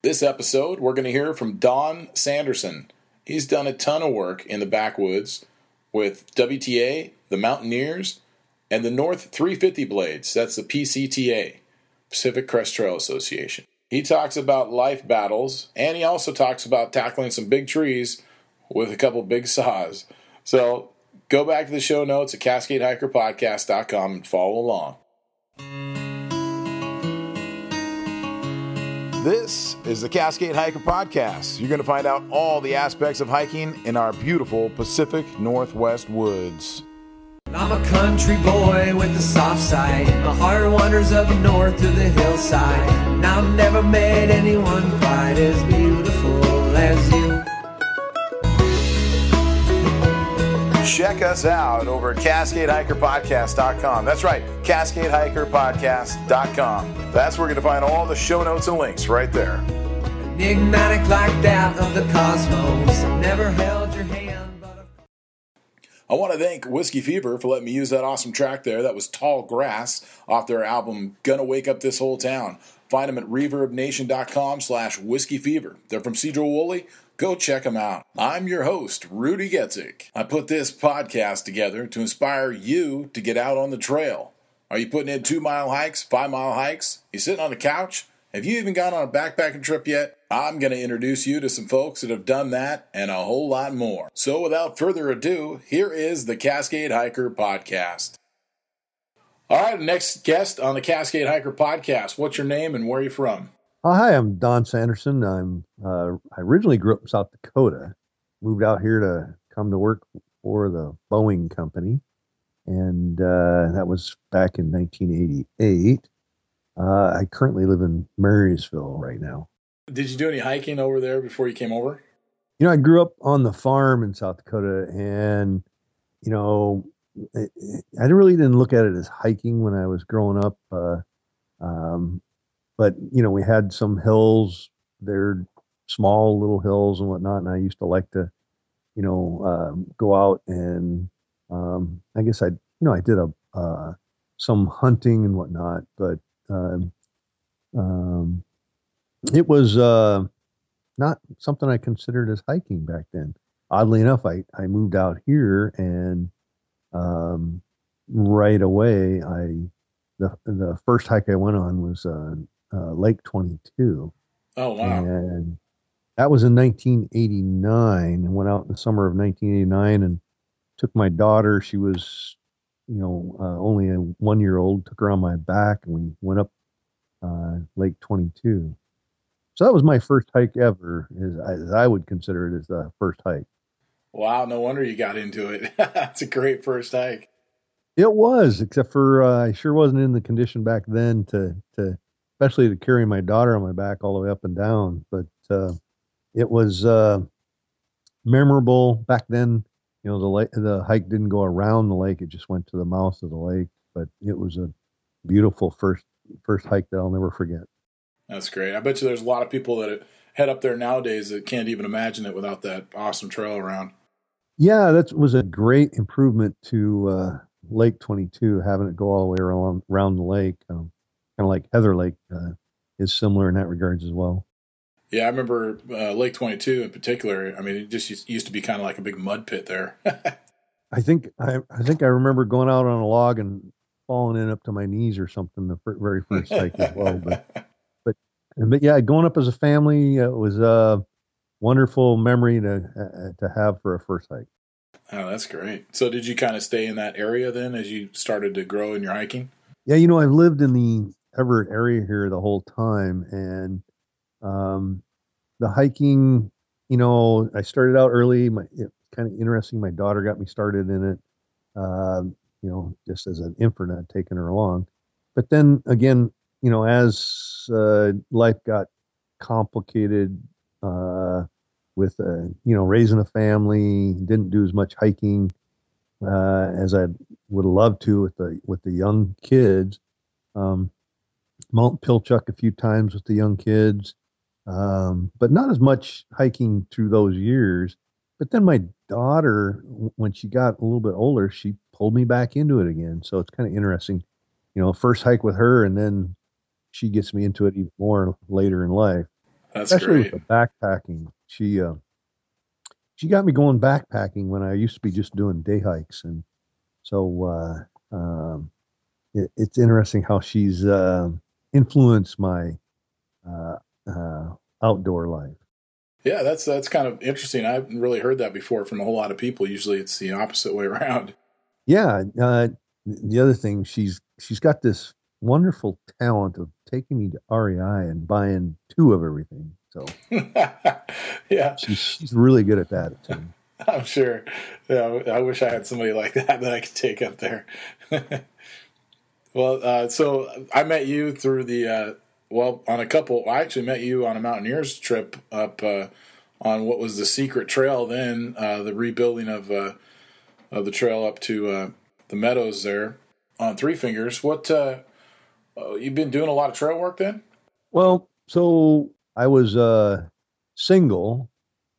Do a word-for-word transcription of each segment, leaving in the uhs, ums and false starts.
This episode, we're going to hear from Don Sanderson. He's done a ton of work in the backwoods with W T A, the Mountaineers, and the North three fifty Blades. That's the P C T A, Pacific Crest Trail Association. He talks about life battles, and he also talks about tackling some big trees with a couple big saws. So go back to the show notes at Cascade Hiker Podcast dot com and follow along. This is the Cascade Hiker Podcast. You're going to find out all the aspects of hiking in our beautiful Pacific Northwest woods. I'm a country boy with a soft side. My heart wanders up north to the hillside. And I've never met anyone quite as beautiful as you. Check us out over at Cascade Hiker Podcast dot com. That's right, Cascade Hiker Podcast dot com. That's where you're going to find all the show notes and links right there. Enigmatic like that of the cosmos. I've never held your hand, but I've... I want to thank Whiskey Fever for letting me use that awesome track there. That was Tall Grass off their album Gonna Wake Up This Whole Town. Find them at reverb nation dot com slash whiskey fever. They're from Cedro Woolley. Go check them out. I'm your host, Rudy Getzik. I put this podcast together to inspire you to get out on the trail. Are you putting in two-mile hikes, five-mile hikes? You sitting on the couch? Have you even gone on a backpacking trip yet? I'm going to introduce you to some folks that have done that and a whole lot more. So without further ado, here is the Cascade Hiker Podcast. All right, next guest on the Cascade Hiker Podcast. What's your name and where are you from? Oh, hi, I'm Don Sanderson. I'm uh, I originally grew up in South Dakota, moved out here to come to work for the Boeing company, and uh, that was back in nineteen eighty-eight. Uh, I currently live in Marysville right now. Did you do any hiking over there before you came over? You know, I grew up on the farm in South Dakota, and, you know, I, I really didn't look at it as hiking when I was growing up. Uh, um, But, you know, we had some hills, they're small little hills and whatnot. And I used to like to, you know, um, go out and um, I guess I, you know, I did a uh, some hunting and whatnot. But um, um, it was uh, not something I considered as hiking back then. Oddly enough, I, I moved out here and um, right away, I the the first hike I went on was uh, Uh, Lake twenty-two. Oh, wow. And that was in nineteen eighty-nine, and went out in the summer of nineteen eighty-nine and took my daughter. She was, you know, uh, only a one year old, took her on my back and we went up uh, Lake twenty-two. So that was my first hike ever, as, as I would consider it as the first hike. Wow. No wonder you got into it. That's a great first hike. It was, except for uh, I sure wasn't in the condition back then to, to, especially to carry my daughter on my back all the way up and down. But uh, it was uh, memorable back then. You know, the lake, the hike didn't go around the lake; it just went to the mouth of the lake. But it was a beautiful first first hike that I'll never forget. That's great. I bet you there's a lot of people that head up there nowadays that can't even imagine it without that awesome trail around. Yeah, that was a great improvement to uh, Lake twenty-two, having it go all the way around around the lake. Um, Kind of like Heather Lake uh, is similar in that regards as well. Yeah, I remember uh, Lake twenty-two in particular. I mean, it just used to be kind of like a big mud pit there. I think I, I think I remember going out on a log and falling in up to my knees or something the very first hike as well. But, but but yeah, going up as a family, uh, it was a wonderful memory to uh, to have for a first hike. Oh, that's great. So did you kind of stay in that area then as you started to grow in your hiking? Yeah, you know, I've lived in the Everett area here the whole time, and um, the hiking, you know, I started out early. My, it's kind of interesting. My daughter got me started in it, um, you know, just as an infant, I'd taken her along. But then again, you know, as uh, life got complicated uh, with, uh, you know, raising a family, didn't do as much hiking uh, as I would have loved to with the with the young kids. Um, Mount Pilchuck a few times with the young kids, um, but not as much hiking through those years. But then my daughter, when she got a little bit older, she pulled me back into it again. So it's kind of interesting, you know, first hike with her, and then she gets me into it even more later in life. That's especially great. with the backpacking. She uh, she got me going backpacking when I used to be just doing day hikes, and so uh, um, it, it's interesting how she's uh, influenced my uh, uh, outdoor life. Yeah, that's that's kind of interesting. I haven't really heard that before from a whole lot of people. Usually, it's the opposite way around. Yeah, uh, the other thing, she's she's got this wonderful talent of taking me to R E I and buying two of everything. So Yeah, she's she's really good at that too. I'm sure. Yeah, I wish I had somebody like that that I could take up there. Well, uh, so I met you through the uh, well on a couple. I actually met you on a Mountaineers trip up uh, on what was the secret trail then, uh, the rebuilding of uh, of the trail up to uh, the meadows there on Three Fingers. What uh, uh, you've been doing a lot of trail work then? Well, so I was uh, single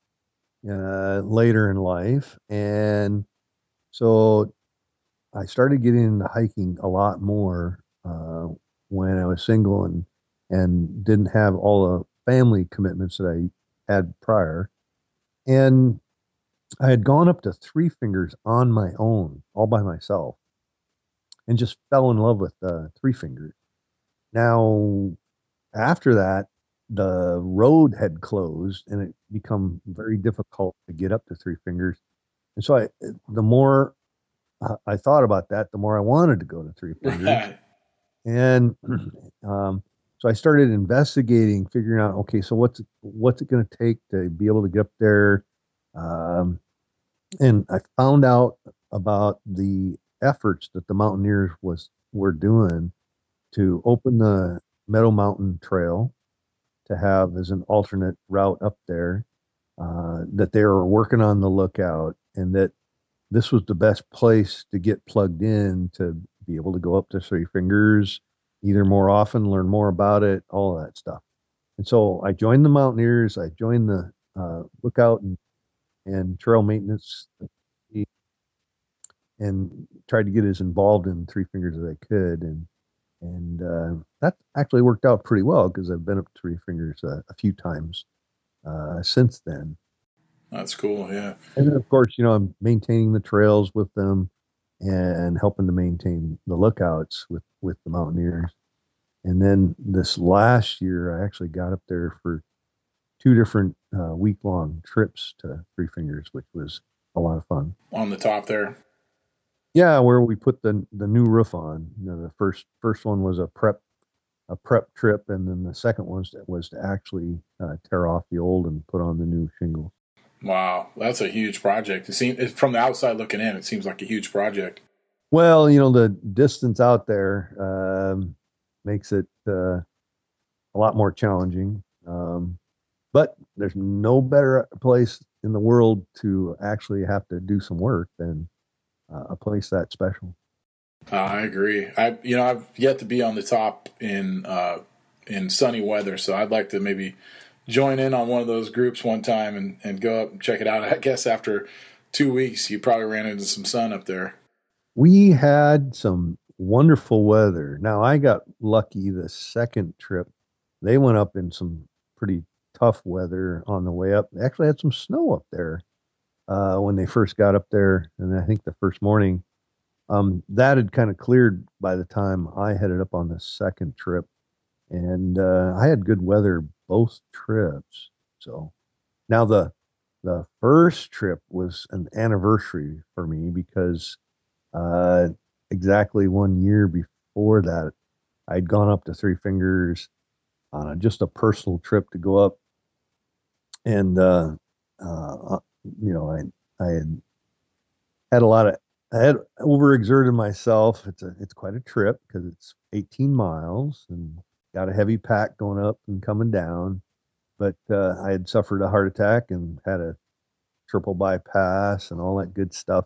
uh, later in life, and so I started getting into hiking a lot more uh, when I was single and and didn't have all the family commitments that I had prior. And I had gone up to Three Fingers on my own, all by myself, and just fell in love with uh, Three Fingers. Now, after that, the road had closed and it become very difficult to get up to Three Fingers. And so I, the more uh, I thought about that, the more I wanted to go to Three Fingers. Right. And um, so I started investigating, figuring out, okay, so what's what's it going to take to be able to get up there? Um, and I found out about the efforts that the Mountaineers was were doing to open the Meadow Mountain Trail to have as an alternate route up there. Uh, that they were working on the lookout, and that this was the best place to get plugged in to be able to go up to Three Fingers either more often, learn more about it, all of that stuff. And so I joined the Mountaineers. I joined the uh, lookout and, and trail maintenance and tried to get as involved in Three Fingers as I could. And and uh, that actually worked out pretty well because I've been up to Three Fingers uh, a few times uh, since then. That's cool, yeah. And then, of course, you know, I'm maintaining the trails with them and helping to maintain the lookouts with, with the Mountaineers. And then this last year, I actually got up there for two different uh, week-long trips to Three Fingers, which was a lot of fun. On the top there. Yeah, where we put the the new roof on. You know, the first first one was a prep a prep trip, and then the second one was, was to actually uh, tear off the old and put on the new shingles. Wow, that's a huge project. It seems from the outside looking in, it seems like a huge project. Well, you know, the distance out there um, makes it uh, a lot more challenging. Um, but there's no better place in the world to actually have to do some work than uh, a place that special. Uh, I agree. I, you know, I've yet to be on the top in uh, in sunny weather, so I'd like to maybe join in on one of those groups one time and, and go up and check it out. I guess after two weeks, you probably ran into some sun up there. We had some wonderful weather. Now, I got lucky the second trip. They went up in some pretty tough weather on the way up. They actually had some snow up there uh, when they first got up there. And I think the first morning, um, that had kind of cleared by the time I headed up on the second trip. And uh, I had good weather both trips. So now the the first trip was an anniversary for me because uh, exactly one year before that, I'd gone up to Three Fingers on a, just a personal trip to go up, and uh, uh, you know, I I had had a lot of I had overexerted myself. It's a it's quite a trip because it's eighteen miles and got a heavy pack going up and coming down. But uh, I had suffered a heart attack and had a triple bypass and all that good stuff.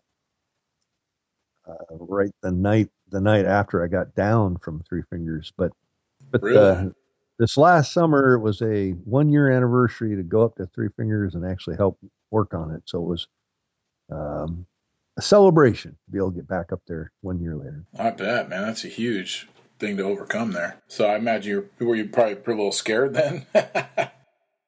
Uh, right the night the night after I got down from Three Fingers, but but Really? uh, this last summer it was a one year anniversary to go up to Three Fingers and actually help work on it. So it was um, a celebration to be able to get back up there one year later. I bet, man. That's a huge thing to overcome there. So I imagine you were you probably a little scared then.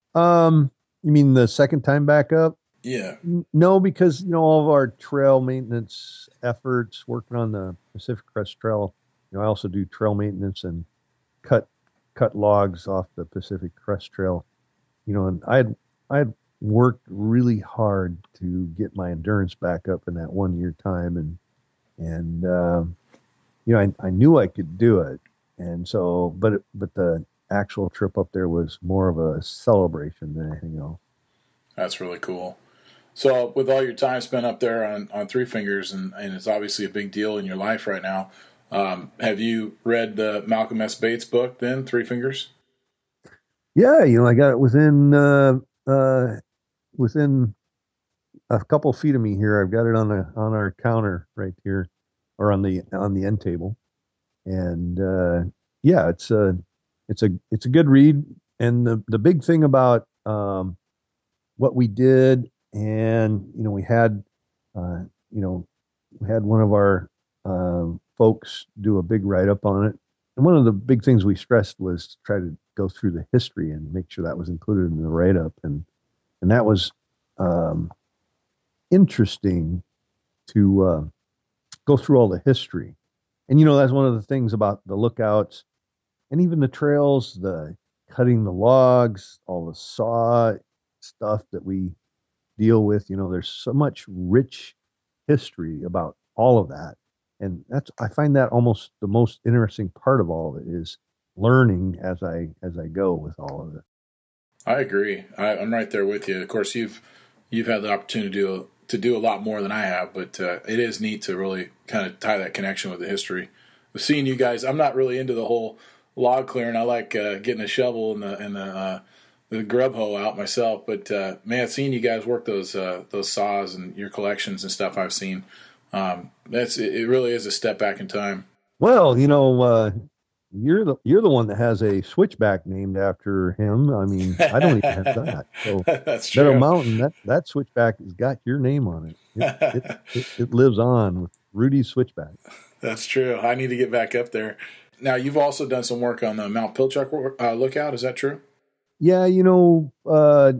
Um, you mean the second time back up? Yeah. N- No, because you know all of our trail maintenance efforts, working on the Pacific Crest Trail. You know, I also do trail maintenance and cut cut logs off the Pacific Crest Trail. You know, and I had I had worked really hard to get my endurance back up in that one year time, and and um, you know I, I knew I could do it, and so but but the actual trip up there was more of a celebration than anything else. That's really cool. So, with all your time spent up there on, on Three Fingers, and, and it's obviously a big deal in your life right now, um, have you read the Malcolm S. Bates book then, Three Fingers? Yeah, you know I got it within uh, uh, within a couple feet of me here. I've got it on the on our counter right here, or on the on the end table, and uh, yeah, it's a it's a it's a good read. And the the big thing about um, what we did, and you know, we had uh, you know we had one of our um folks do a big write up on it. And one of the big things we stressed was to try to go through the history and make sure that was included in the write up, and and that was um, interesting to uh, go through all the history. And you know, that's one of the things about the lookouts and even the trails, the cutting the logs, all the saw stuff that we deal with. You know, there's so much rich history about all of that. And that's I find that almost the most interesting part of all of it is learning as I as I go with all of it. I agree. I, I'm right there with you. Of course, you've you've had the opportunity to do, to do a lot more than I have, but uh, it is neat to really kind of tie that connection with the history. Seeing you guys, I'm not really into the whole log clearing. I like uh, getting a shovel and the and the uh, the grub hoe out myself. But uh, man, seeing you guys work those uh, those saws and your collections and stuff I've seen, um, that's it, it. Really is a step back in time. Well, you know, uh, you're the you're the one that has a switchback named after him. I mean, I don't even have that. So That's Meadow true. Mountain, that that switchback has got your name on it. It it, it, it lives on with Rudy's switchback. That's true. I need to get back up there. Now, you've also done some work on the Mount Pilchuck uh, lookout. Is that true? Yeah, you know, uh,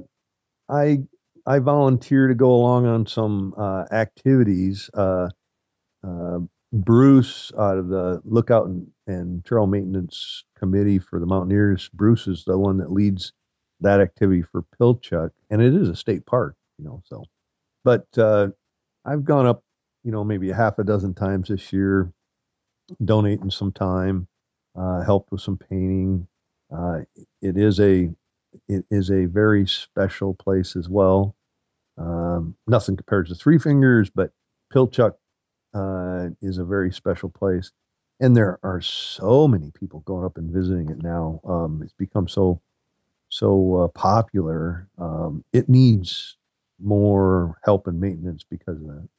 I I volunteer to go along on some uh, activities. Uh, uh, Bruce out of the Lookout and, and Trail Maintenance Committee for the Mountaineers. Bruce is the one that leads that activity for Pilchuck, and it is a state park, you know. So, but uh, I've gone up, you know, maybe a half a dozen times this year, donating some time, uh, helped with some painting. Uh, it is a it is a very special place as well. Um, nothing compared to Three Fingers, but Pilchuck uh, is a very special place. And there are so many people going up and visiting it now. Um, it's become so so uh, popular. Um, it needs more help and maintenance because of that.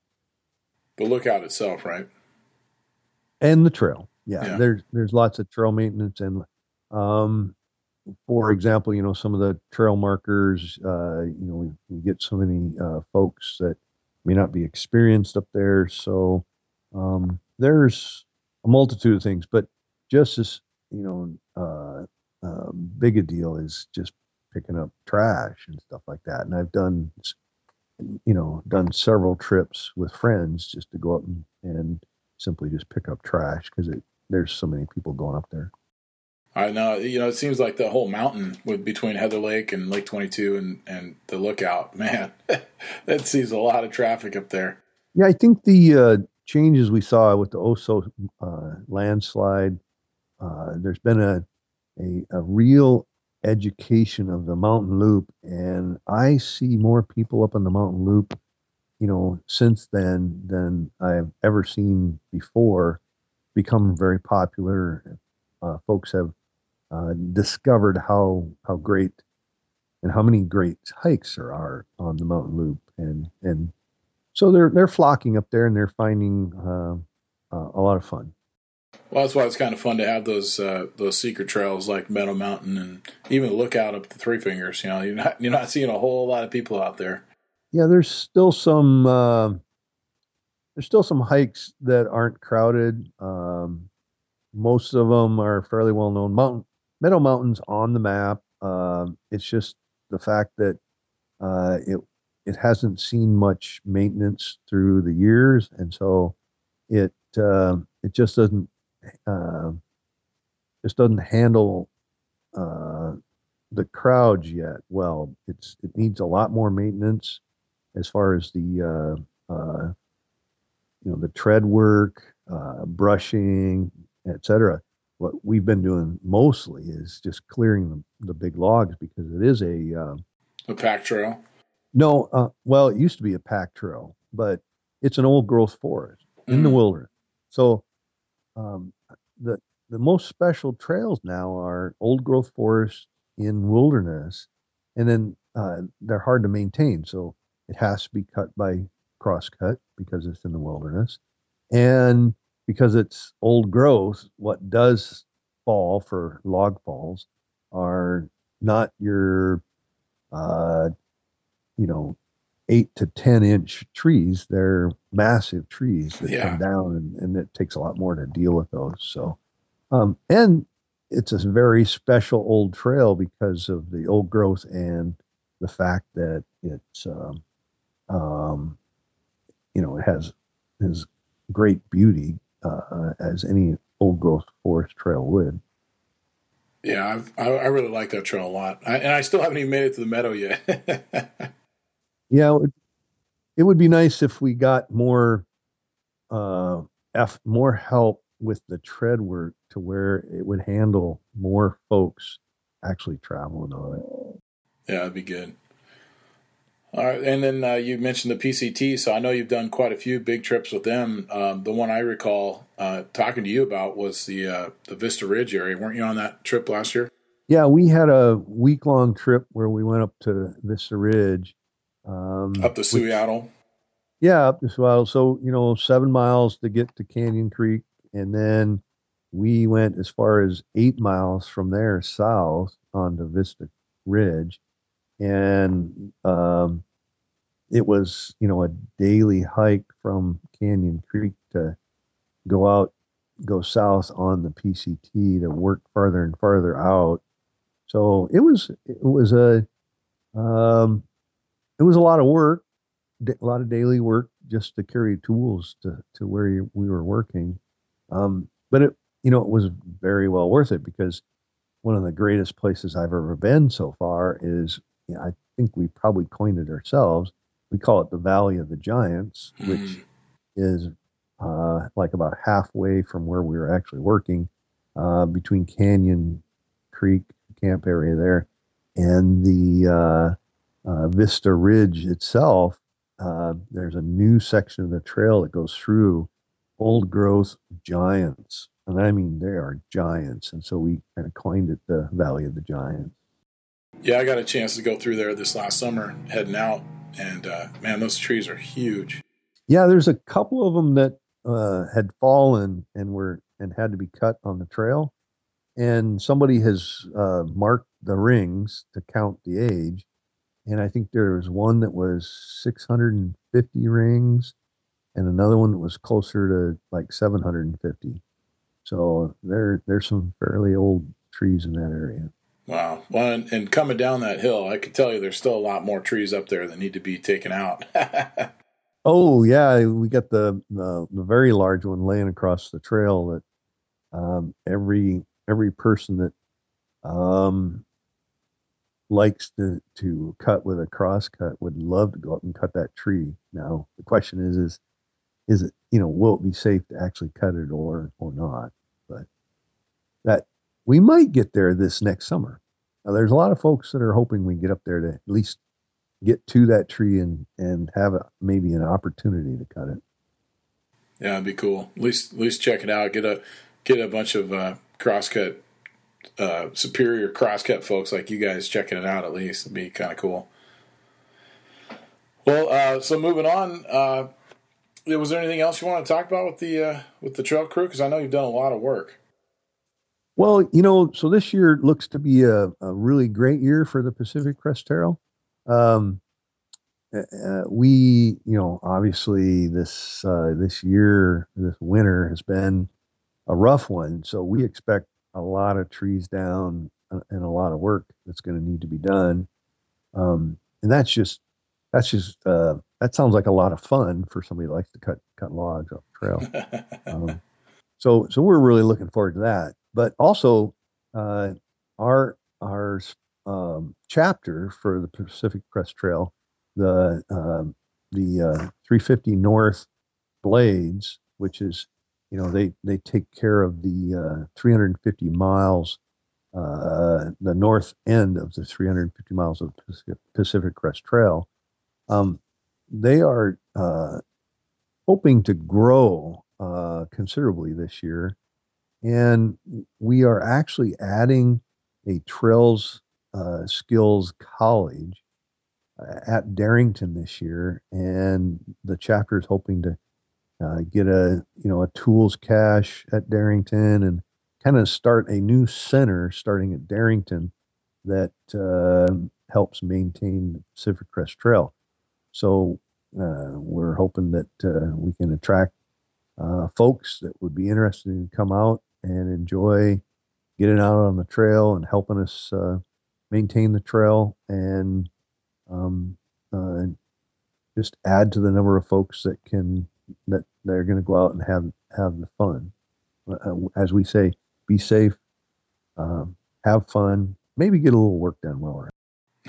The lookout itself, right? And the trail, yeah, Yeah. there's there's lots of trail maintenance. And um, for example, you know, some of the trail markers, uh, you know, we, we get so many uh, folks that may not be experienced up there. So um, there's a multitude of things, but just as, you know, uh, uh, big a deal is just picking up trash and stuff like that. And I've done, you know, done several trips with friends just to go up and, and simply just pick up trash because it there's so many people going up there. I know. You know, it seems like the whole mountain with between Heather Lake and Lake twenty-two and, and the lookout, man, that sees a lot of traffic up there. Yeah, I think the uh, changes we saw with the Oso uh, landslide, uh, there's been a, a a real education of the mountain loop, and I see more people up on the mountain loop, you know, since then than I've ever seen before. Become very popular. Uh, folks have uh, discovered how how great and how many great hikes there are on the mountain loop, and and so they're they're flocking up there and they're finding uh, uh, a lot of fun. Well, that's why it's kind of fun to have those uh, those secret trails like Meadow Mountain and even the lookout up the Three Fingers. You know, you're not you're not seeing a whole lot of people out there. Yeah, there's still some uh, there's still some hikes that aren't crowded. Um, most of them are fairly well known. Mountain Meadow Mountain's on the map. Um, it's just the fact that uh, it it hasn't seen much maintenance through the years, and so it uh, it just doesn't uh, just doesn't handle uh, the crowds yet well. It's it needs a lot more maintenance as far as the uh, uh, you know the tread work, uh, brushing, et cetera. What we've been doing mostly is just clearing the, the big logs because it is a uh, a pack trail. No, uh, well, it used to be a pack trail, but it's an old growth forest in mm. the wilderness. So um, the the most special trails now are old growth forests in wilderness, and then uh, they're hard to maintain. So it has to be cut by crosscut because it's in the wilderness, and because it's old growth, what does fall for log falls are not your, uh, you know, eight to ten inch trees. They're massive trees that yeah. come down, and, and it takes a lot more to deal with those. So, um, and it's a very special old trail because of the old growth and the fact that it's, um, um, you know, it has has great beauty. Uh, as any old growth forest trail would. Yeah, I've, I I really like that trail a lot, I, and I still haven't even made it to the meadow yet. Yeah, it would, it would be nice if we got more, uh, F, more help with the tread work to where it would handle more folks actually traveling on it. Yeah, that'd be good. All right, and then uh, you mentioned the P C T, so I know you've done quite a few big trips with them. Um, the one I recall uh, talking to you about was the uh, the Vista Ridge area. Weren't you on that trip last year? Yeah, we had a week-long trip where we went up to Vista Ridge. Um, up to Seattle? Yeah, up to Seattle. So, you know, seven miles to get to Canyon Creek, and then we went as far as eight miles from there south onto Vista Ridge. And um, it was, you know, a daily hike from Canyon Creek to go out, go south on the P C T to work farther and farther out. So it was, it was a, um, it was a lot of work, a lot of daily work just to carry tools to, to where you, we were working. Um, but it, you know, it was very well worth it because one of the greatest places I've ever been so far is, Yeah, I think we probably coined it ourselves. We call it the Valley of the Giants, which mm. is uh, like about halfway from where we were actually working, uh, between Canyon Creek camp area there and the uh, uh, Vista Ridge itself. Uh, there's a new section of the trail that goes through old growth giants. And I mean, they are giants. And so we kind of coined it the Valley of the Giants. Yeah, I got a chance to go through there this last summer, heading out, and uh, man, those trees are huge. Yeah, there's a couple of them that uh, had fallen and were and had to be cut on the trail, and somebody has uh, marked the rings to count the age, and I think there was one that was six hundred fifty rings, and another one that was closer to like seven hundred fifty. So there, there's some fairly old trees in that area. Wow. Well, and, and coming down that hill, I could tell you there's still a lot more trees up there that need to be taken out. Oh, yeah. We got the, the the very large one laying across the trail that um, every every person that um, likes to, to cut with a crosscut would love to go up and cut that tree. Now, the question is, is, is it, you know, will it be safe to actually cut it or, or not? But that, we might get there this next summer. Now, there's a lot of folks that are hoping we get up there to at least get to that tree and, and have a, maybe an opportunity to cut it. Yeah, it'd be cool. At least at least check it out. Get a get a bunch of uh, crosscut, uh, superior crosscut folks like you guys checking it out. At least it'd be kind of cool. Well, uh, so moving on. Uh, was there anything else you want to talk about with the uh, with the trail crew? Because I know you've done a lot of work. Well, you know, so this year looks to be a, a really great year for the Pacific Crest Trail. Um, uh, we, you know, obviously this uh, this year, this winter has been a rough one. So we expect a lot of trees down and a lot of work that's going to need to be done. Um, and that's just that's just uh, that sounds like a lot of fun for somebody that likes to cut cut logs off the trail. Um, so so we're really looking forward to that. But also, uh, our our um, chapter for the Pacific Crest Trail, the um, the uh, three fifty North Blades, which is, you know, they they take care of the uh, three hundred fifty miles, uh, the north end of the three hundred fifty miles of Pacific, Pacific Crest Trail. Um, they are uh, hoping to grow uh, considerably this year, and we are actually adding a trails uh, skills college uh, at Darrington this year, and the chapter is hoping to uh, get a you know a tools cache at Darrington and kind of start a new center starting at Darrington that uh, helps maintain the Pacific Crest Trail. So uh, we're hoping that uh, we can attract uh, folks that would be interested in come out and enjoy getting out on the trail and helping us uh, maintain the trail and um, uh, just add to the number of folks that can that they're going to go out and have have the fun. Uh, as we say, be safe, um, have fun, maybe get a little work done while we're at it.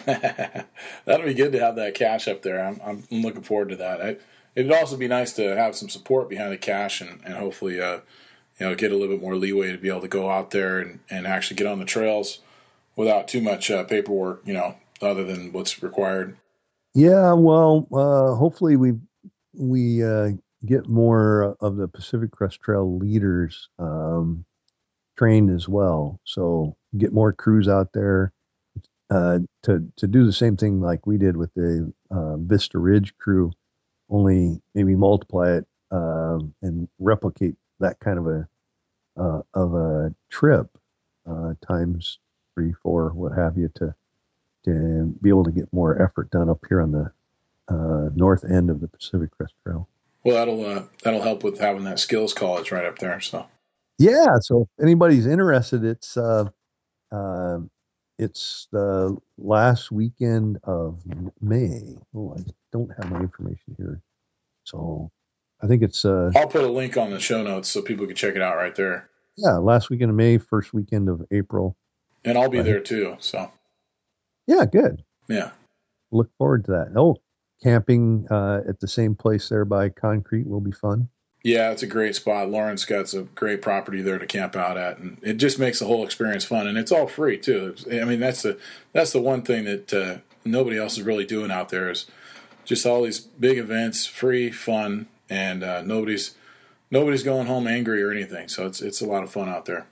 That'll be good to have that cache up there. I'm, I'm looking forward to that. I, it'd also be nice to have some support behind the cache and, and hopefully, uh, you know, get a little bit more leeway to be able to go out there and, and actually get on the trails without too much uh, paperwork, you know, other than what's required. Yeah, well, uh, hopefully we we uh, get more of the Pacific Crest Trail leaders um, trained as well. So get more crews out there. Uh, to to do the same thing like we did with the uh, Vista Ridge crew, only maybe multiply it uh, and replicate that kind of a uh, of a trip uh, times three, four, what have you, to to be able to get more effort done up here on the uh, north end of the Pacific Crest Trail. Well, that'll uh, that'll help with having that skills college right up there. So yeah, so if anybody's interested, it's. Uh, uh, It's the last weekend of May. Oh, I don't have my information here. So I think it's... Uh, I'll put a link on the show notes so people can check it out right there. Yeah, last weekend of May, first weekend of April. And I'll be there too, so... Yeah, good. Yeah. Look forward to that. Oh, camping uh, at the same place there by Concrete will be fun. Yeah, it's a great spot. Lauren's got a great property there to camp out at, and it just makes the whole experience fun. And it's all free too. I mean, that's the that's the one thing that uh, nobody else is really doing out there is just all these big events, free, fun, and uh, nobody's nobody's going home angry or anything. So it's it's a lot of fun out there.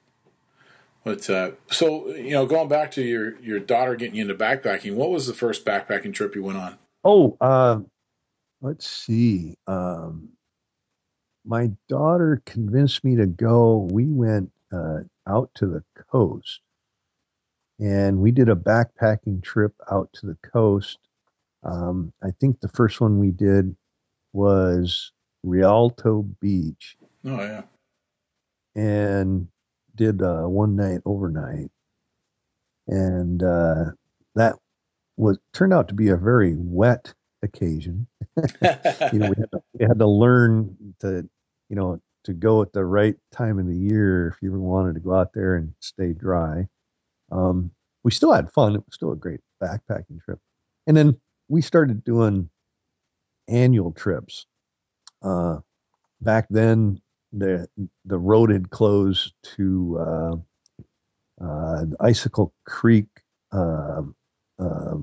But uh, so you know, going back to your your daughter getting you into backpacking, what was the first backpacking trip you went on? Oh, uh, let's see. Um, My daughter convinced me to go. We went uh, out to the coast, and we did a backpacking trip out to the coast. Um, I think the first one we did was Rialto Beach. Oh, yeah. And did uh, one night overnight. And uh, that was turned out to be a very wet occasion. you know, we had, to, we had to learn to, you know, to go at the right time of the year if you wanted to go out there and stay dry. Um, we still had fun. It was still a great backpacking trip. And then we started doing annual trips. Uh, back then, the the road had closed to uh, uh, Icicle Creek. Uh, uh,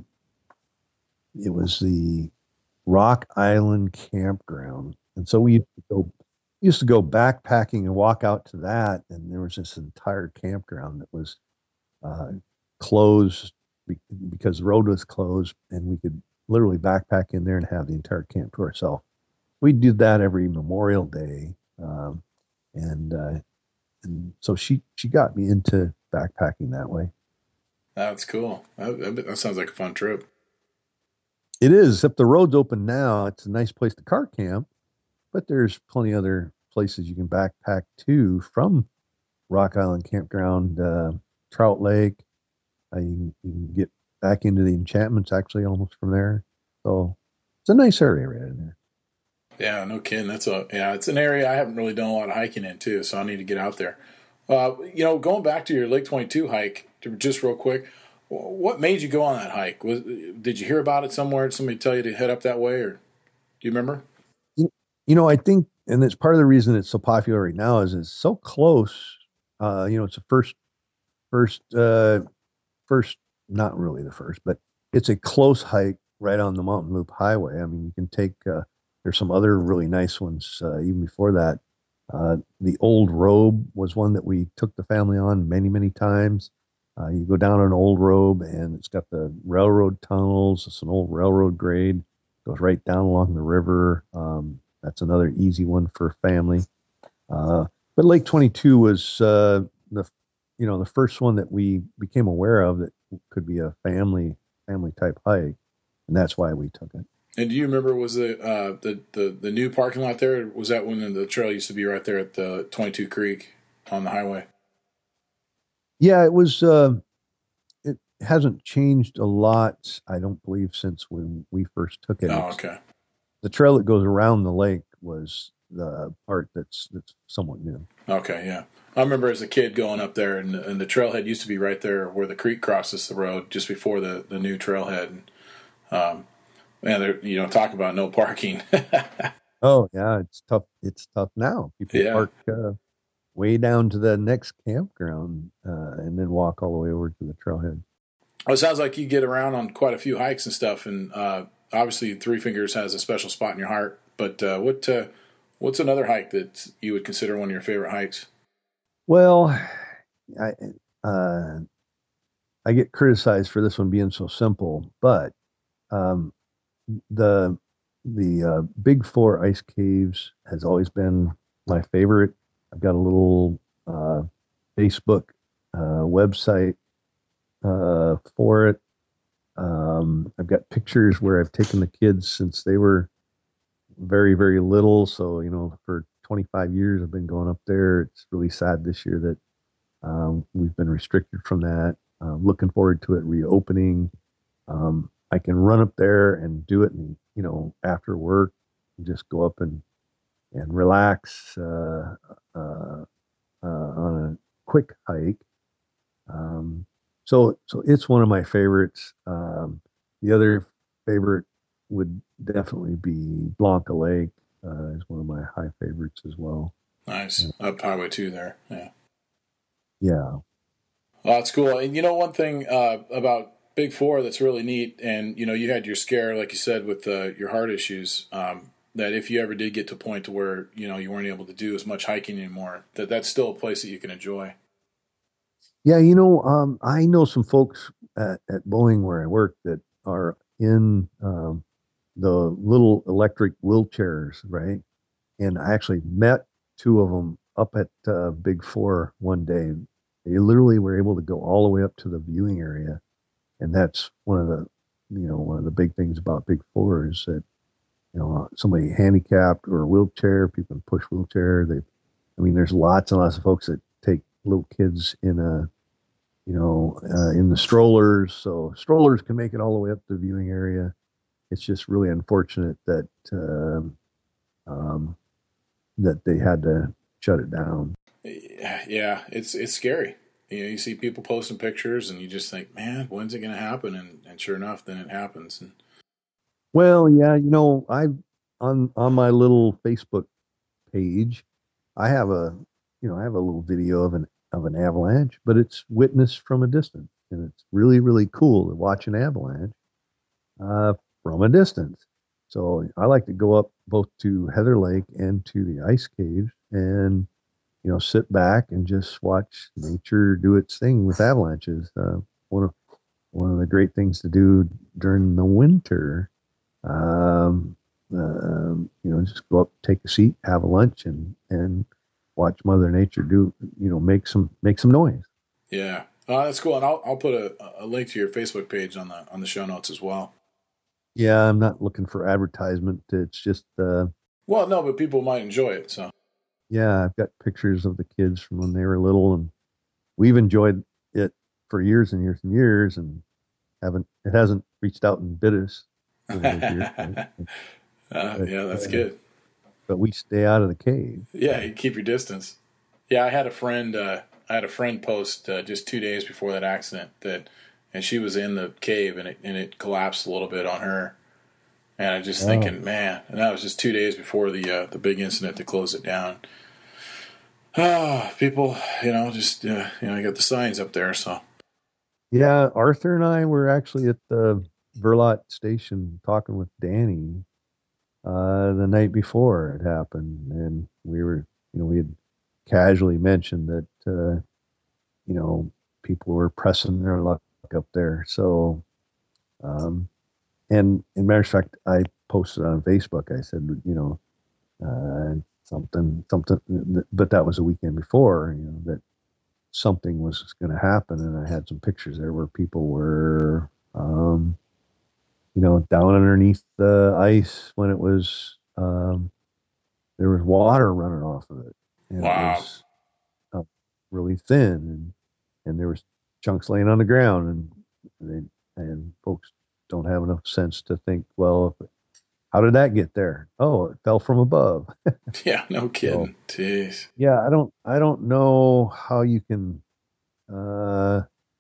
it was the Rock Island Campground, and so we used to go used to go backpacking and walk out to that, and there was this entire campground that was uh, closed because the road was closed, and we could literally backpack in there and have the entire camp to ourselves. We did that every Memorial Day, um, and uh, and so she she got me into backpacking that way. That's cool. That, that sounds like a fun trip. It is. Except the road's open now. It's a nice place to car camp, but there's plenty of other places you can backpack to from Rock Island Campground, uh, Trout Lake. Uh, you, can, you can get back into the enchantments actually almost from there. So it's a nice area right in there. Yeah, no kidding. That's a yeah, it's an area I haven't really done a lot of hiking in too, so I need to get out there. Uh, you know, going back to your Lake twenty-two hike, just real quick, what made you go on that hike? Was did you hear about it somewhere? Did somebody tell you to head up that way, or do you remember? You, you know, I think, and it's part of the reason it's so popular right now is it's so close. Uh, you know, it's the first, first, uh, first, not really the first, but it's a close hike right on the Mountain Loop Highway. I mean, you can take. Uh, there's some other really nice ones uh, even before that. Uh, the Old Robe was one that we took the family on many, many times. Uh, you go down an old robe and it's got the railroad tunnels. It's an old railroad grade. Goes right down along the river. Um, that's another easy one for family. Uh, but Lake twenty-two was uh, the, you know, the first one that we became aware of that could be a family family type hike, and that's why we took it. And do you remember, was the uh, the, the the new parking lot there? Was that when the trail used to be right there at the twenty-two Creek on the highway? Yeah, it was. Uh, it hasn't changed a lot, I don't believe, since when we first took it. Oh, okay. The trail that goes around the lake was the part that's that's somewhat new. Okay, yeah. I remember as a kid going up there, and, and the trailhead used to be right there where the creek crosses the road, just before the, the new trailhead. And, um, man, you know, talk about no parking. Oh yeah, it's tough. It's tough now. People yeah. park uh, way down to the next campground uh, and then walk all the way over to the trailhead. Well, it sounds like you get around on quite a few hikes and stuff, and uh, obviously Three Fingers has a special spot in your heart. But uh, what uh, what's another hike that you would consider one of your favorite hikes? Well, I uh, I get criticized for this one being so simple, but um, the the uh, Big Four ice caves has always been my favorite. I've got a little uh, Facebook uh, website uh, for it. Um, I've got pictures where I've taken the kids since they were very, very little. So, you know, for twenty-five years, I've been going up there. It's really sad this year that um, we've been restricted from that. Uh, looking forward to it reopening. Um, I can run up there and do it, and you know, after work, just go up and and relax uh, uh, uh, on a quick hike. Um, so, so it's one of my favorites. Um, the other favorite would definitely be Blanca Lake. Uh, is one of my high favorites as well. Nice. Yeah. Up Highway two there. Yeah. Yeah. Well, that's cool. And you know, one thing uh, about Big Four that's really neat, and you know, you had your scare, like you said, with uh, your heart issues, um, that if you ever did get to a point to where, you know, you weren't able to do as much hiking anymore, that that's still a place that you can enjoy. Yeah, you know, um, I know some folks at, at Boeing where I work that are in um, the little electric wheelchairs, right? And I actually met two of them up at uh, Big Four one day. They literally were able to go all the way up to the viewing area. And that's one of the, you know, one of the big things about Big Four is that, you know, somebody handicapped or a wheelchair, people can push wheelchair. They, I mean, there's lots and lots of folks that take little kids in a, you know, uh, in the strollers. So strollers can make it all the way up to the viewing area. It's just really unfortunate that, um, um, that they had to shut it down. Yeah, it's it's scary. You know, you see people posting pictures, and you just think, "Man, when's it going to happen?" And, and sure enough, then it happens. And well, yeah, you know, I on on my little Facebook page, I have a, you know, I have a little video of an of an avalanche, but it's witnessed from a distance, and it's really really cool to watch an avalanche uh, from a distance. So I like to go up both to Heather Lake and to the ice caves and, you know, sit back and just watch nature do its thing with avalanches. Uh, one of one of the great things to do during the winter, um, uh, you know, just go up, take a seat, have a lunch, and and watch Mother Nature do, you know, make some make some noise. Yeah, uh, that's cool. And I'll I'll put a, a link to your Facebook page on the on the show notes as well. Yeah, I'm not looking for advertisement. It's just uh, well, no, but people might enjoy it. So yeah, I've got pictures of the kids from when they were little, and we've enjoyed it for years and years and years, and haven't it hasn't reached out and bit us. uh, But, yeah, that's uh, good. but we stay out of the cave. Yeah, you keep your distance. Yeah, I had a friend. Uh, I had a friend post uh, just two days before that accident that, and she was in the cave and it and it collapsed a little bit on her. And I'm just Oh. thinking, man, and that was just two days before the uh, the big incident to close it down. Ah, people, you know, just uh, you know, you got the signs up there, so. Yeah, Arthur and I were actually at the Verlot station talking with Danny uh, the night before it happened, and we were, you know, we had casually mentioned that, uh, you know, people were pressing their luck up there. So, um, and in matter of fact, I posted on Facebook. I said, you know, uh, something, something, but that was a weekend before, you know, that something was going to happen, and I had some pictures there where people were, um, you know, down underneath the ice when it was, um, there was water running off of it, and Wow. it was uh, really thin, and and there was chunks laying on the ground, and they, and folks don't have enough sense to think, well, if, how did that get there? Oh, it fell from above. Yeah, no kidding. Jeez. Yeah, I don't I don't know how you can uh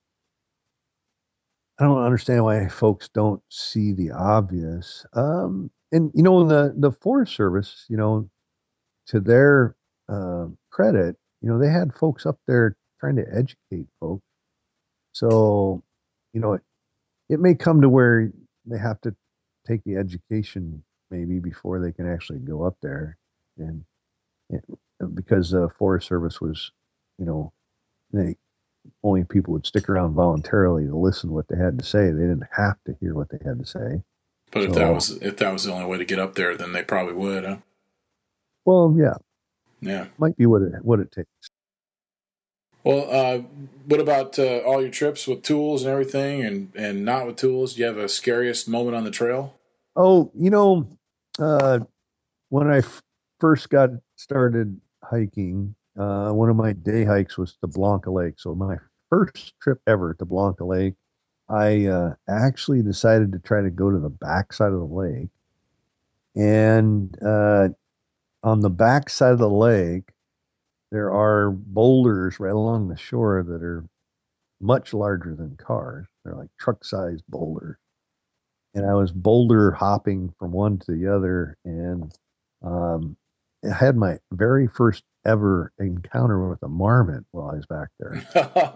I don't understand why folks don't see the obvious. Um and you know the the Forest Service, you know, to their uh, credit, you know, they had folks up there trying to educate folks. So, you know, it, it may come to where they have to take the education maybe before they can actually go up there, and it, because the Forest Service was, you know, they only people would stick around voluntarily to listen to what they had to say. They didn't have to hear what they had to say. But if So- that was if that was the only way to get up there, then they probably would, huh? Well, yeah, Yeah. might be what it what it takes. Well, uh, what about uh, all your trips with tools and everything, and, and not with tools? Do you have a scariest moment on the trail? Oh, you know, uh, when I f- first got started hiking, uh, one of my day hikes was to Blanca Lake. So my first trip ever to Blanca Lake, I uh, actually decided to try to go to the back side of the lake. And uh, on the back side of the lake, there are boulders right along the shore that are much larger than cars. They're like truck-sized boulders. And I was boulder hopping from one to the other, and um, I had my very first ever encounter with a marmot while I was back there.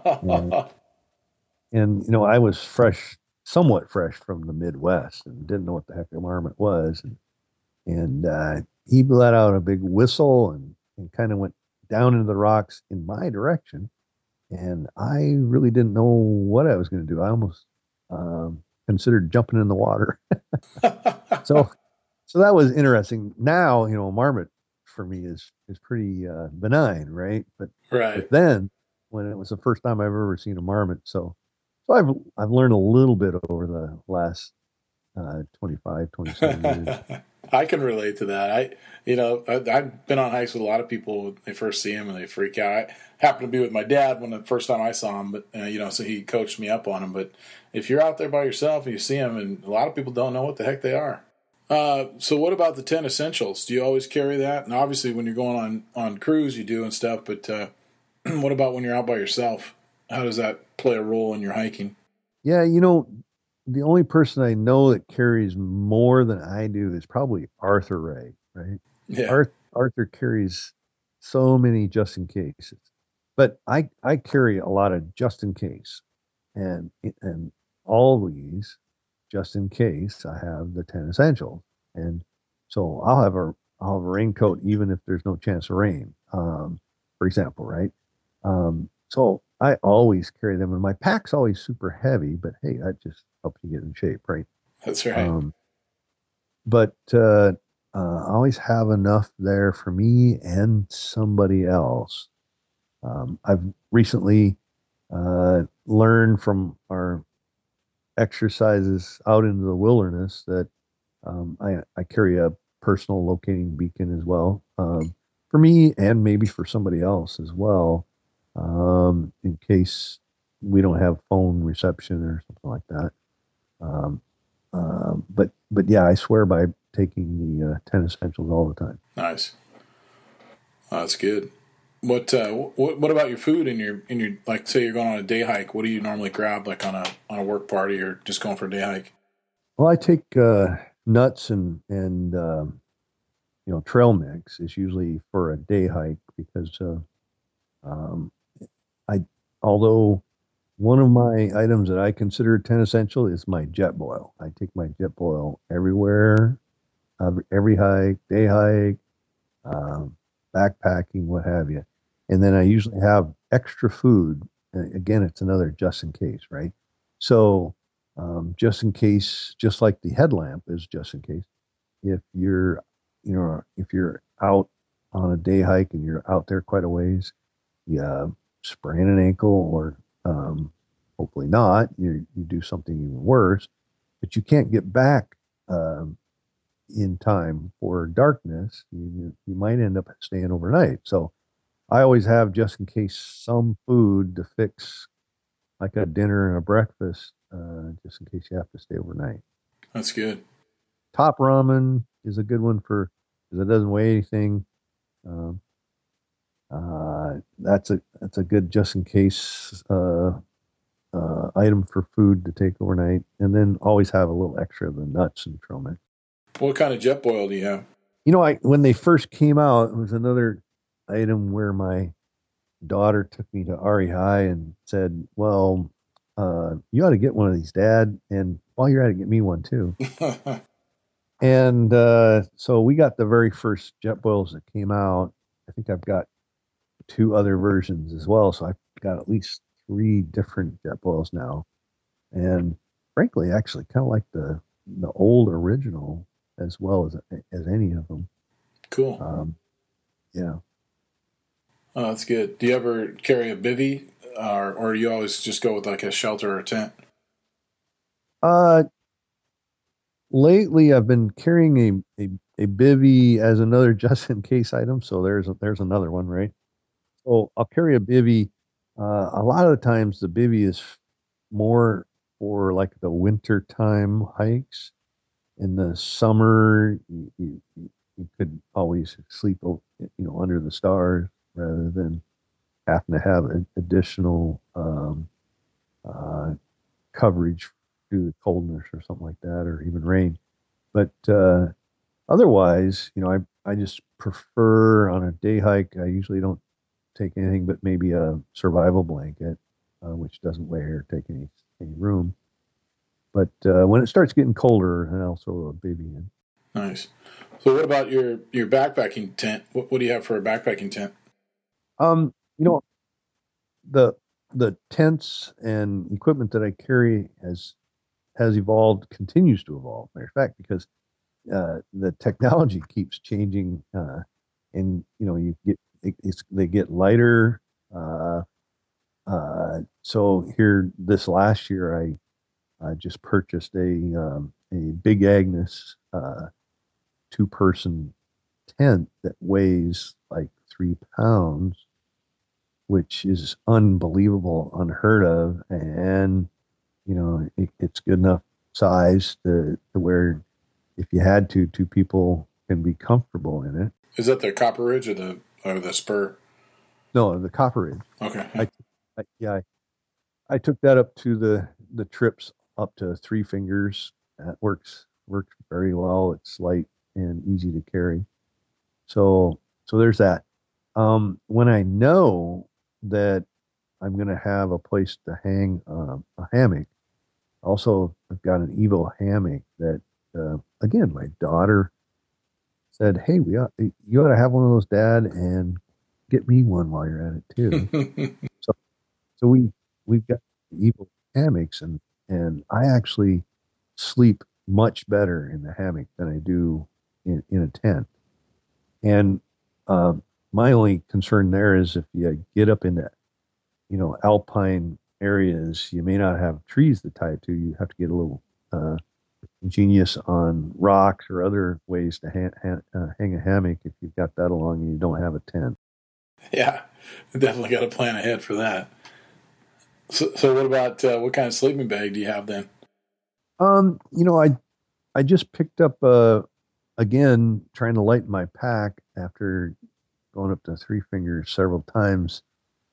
And, you know, I was fresh, somewhat fresh from the Midwest, and didn't know what the heck a marmot was. And, and uh, he let out a big whistle and, and kind of went down into the rocks in my direction. And I really didn't know what I was going to do. I almost um, considered jumping in the water. so, so that was interesting. Now, you know, a marmot for me is is pretty uh, benign, right? But, Right. but then, when it was the first time I've ever seen a marmot, so so I've I've learned a little bit over the last uh, twenty-five, twenty-seven years. I can relate to that. I, you know, I, I've been on hikes with a lot of people when they first see him and they freak out. I happened to be with my dad when the first time I saw him, but uh, you know, so he coached me up on him. But if you're out there by yourself and you see him, and a lot of people don't know what the heck they are. Uh, so what about the ten essentials? Do you always carry that? And obviously, when you're going on on cruise, you do and stuff. But uh, what about when you're out by yourself? How does that play a role in your hiking? Yeah, you know, the only person I know that carries more than I do is probably Arthur Ray, right? Yeah. Arthur, Arthur carries so many just in cases, but I I carry a lot of just in case, and and always just in case I have the ten essentials, and so I'll have a I'll have a raincoat even if there's no chance of rain, um, for example, right? Um, so I always carry them, and my pack's always super heavy, but hey, that just helps you get in shape, right? That's right. Um, but uh, uh, I always have enough there for me and somebody else. Um, I've recently uh, learned from our exercises out into the wilderness that um, I, I carry a personal locating beacon as well, um, for me and maybe for somebody else as well, um, in case we don't have phone reception or something like that. Um, uh, but but yeah, I swear by taking the uh, ten essentials all the time. Nice. Oh, that's good. What uh, what what about your food in your in your like? Say you're going on a day hike. What do you normally grab, like on a on a work party or just going for a day hike? Well, I take uh, nuts and and um, you know trail mix is usually for a day hike because uh, um, I although one of my items that I consider ten essential is my Jetboil. I take my Jetboil everywhere, uh, every hike, day hike, um, backpacking, what have you. And then I usually have extra food. And again, it's another just in case, right? So um, just in case, just like the headlamp is just in case. If you're, you know, if you're out on a day hike and you're out there quite a ways, you sprain an ankle or um, hopefully not, you, you do something even worse, but you can't get back um, in time for darkness. You, you might end up staying overnight. So I always have just in case some food to fix like a dinner and a breakfast, uh, just in case you have to stay overnight. That's good. Top ramen is a good one for because it doesn't weigh anything. Um, uh, that's a that's a good just in case uh, uh, item for food to take overnight, and then always have a little extra of the nuts and trail mix. What kind of Jetboil do you have? You know, I when they first came out, it was another item where my daughter took me to R E I and said, "Well, uh, you ought to get one of these, Dad, and while you're at it, get me one too." And uh, so we got the very first Jetboils that came out. I think I've got two other versions as well. So I've got at least three different Jetboils now. And frankly, actually kind of like the the old original as well as as any of them. Cool. Um, yeah. Oh, that's good. Do you ever carry a bivy, or or you always just go with like a shelter or a tent? Uh, lately I've been carrying a, a, a bivy as another just in case item. So there's a, there's another one, right? So I'll carry a bivy. Uh, a lot of the times the bivy is more for like the winter time hikes. In the summer, you, you, you could always sleep, you know, under the stars rather than having to have an additional um, uh, coverage due to coldness or something like that, or even rain. But uh, otherwise, you know, I I just prefer on a day hike. I usually don't take anything but maybe a survival blanket, uh, which doesn't weigh or take any any room. But uh, when it starts getting colder, then I'll throw a bivy in. Nice. So what about your, your backpacking tent? What, what do you have for a backpacking tent? Um, you know, the the tents and equipment that I carry has has evolved, continues to evolve. Matter of fact, because uh, the technology keeps changing, uh, and you know, you get it, it's, they get lighter. Uh, uh, so here, this last year, I I just purchased a um, a Big Agnes uh, two person tent that weighs like three pounds, which is unbelievable, unheard of, and you know it, it's good enough size to, to where if you had to, two people can be comfortable in it. Is that the Copper Ridge or the or the Spur? No, the Copper Ridge. Okay. I, I, yeah, I, I took that up to the the trips up to three fingers. That works works very well. It's light and easy to carry. So so there's that. Um, when I know that I'm going to have a place to hang uh, a hammock, also I've got an Evo hammock that uh, again my daughter said, "Hey, we ought, you ought to have one of those, Dad, and get me one while you're at it too." so so we we've got Evo hammocks, and and I actually sleep much better in the hammock than I do in, in a tent. And uh, my only concern there is if you get up into, you know, alpine areas, you may not have trees to tie it to. You have to get a little uh, ingenious on rocks or other ways to ha- ha- uh, hang a hammock if you've got that along and you don't have a tent. Yeah, definitely got to plan ahead for that. So, so what about uh, what kind of sleeping bag do you have then? Um, you know, I I just picked up uh again trying to lighten my pack after going up to three fingers several times.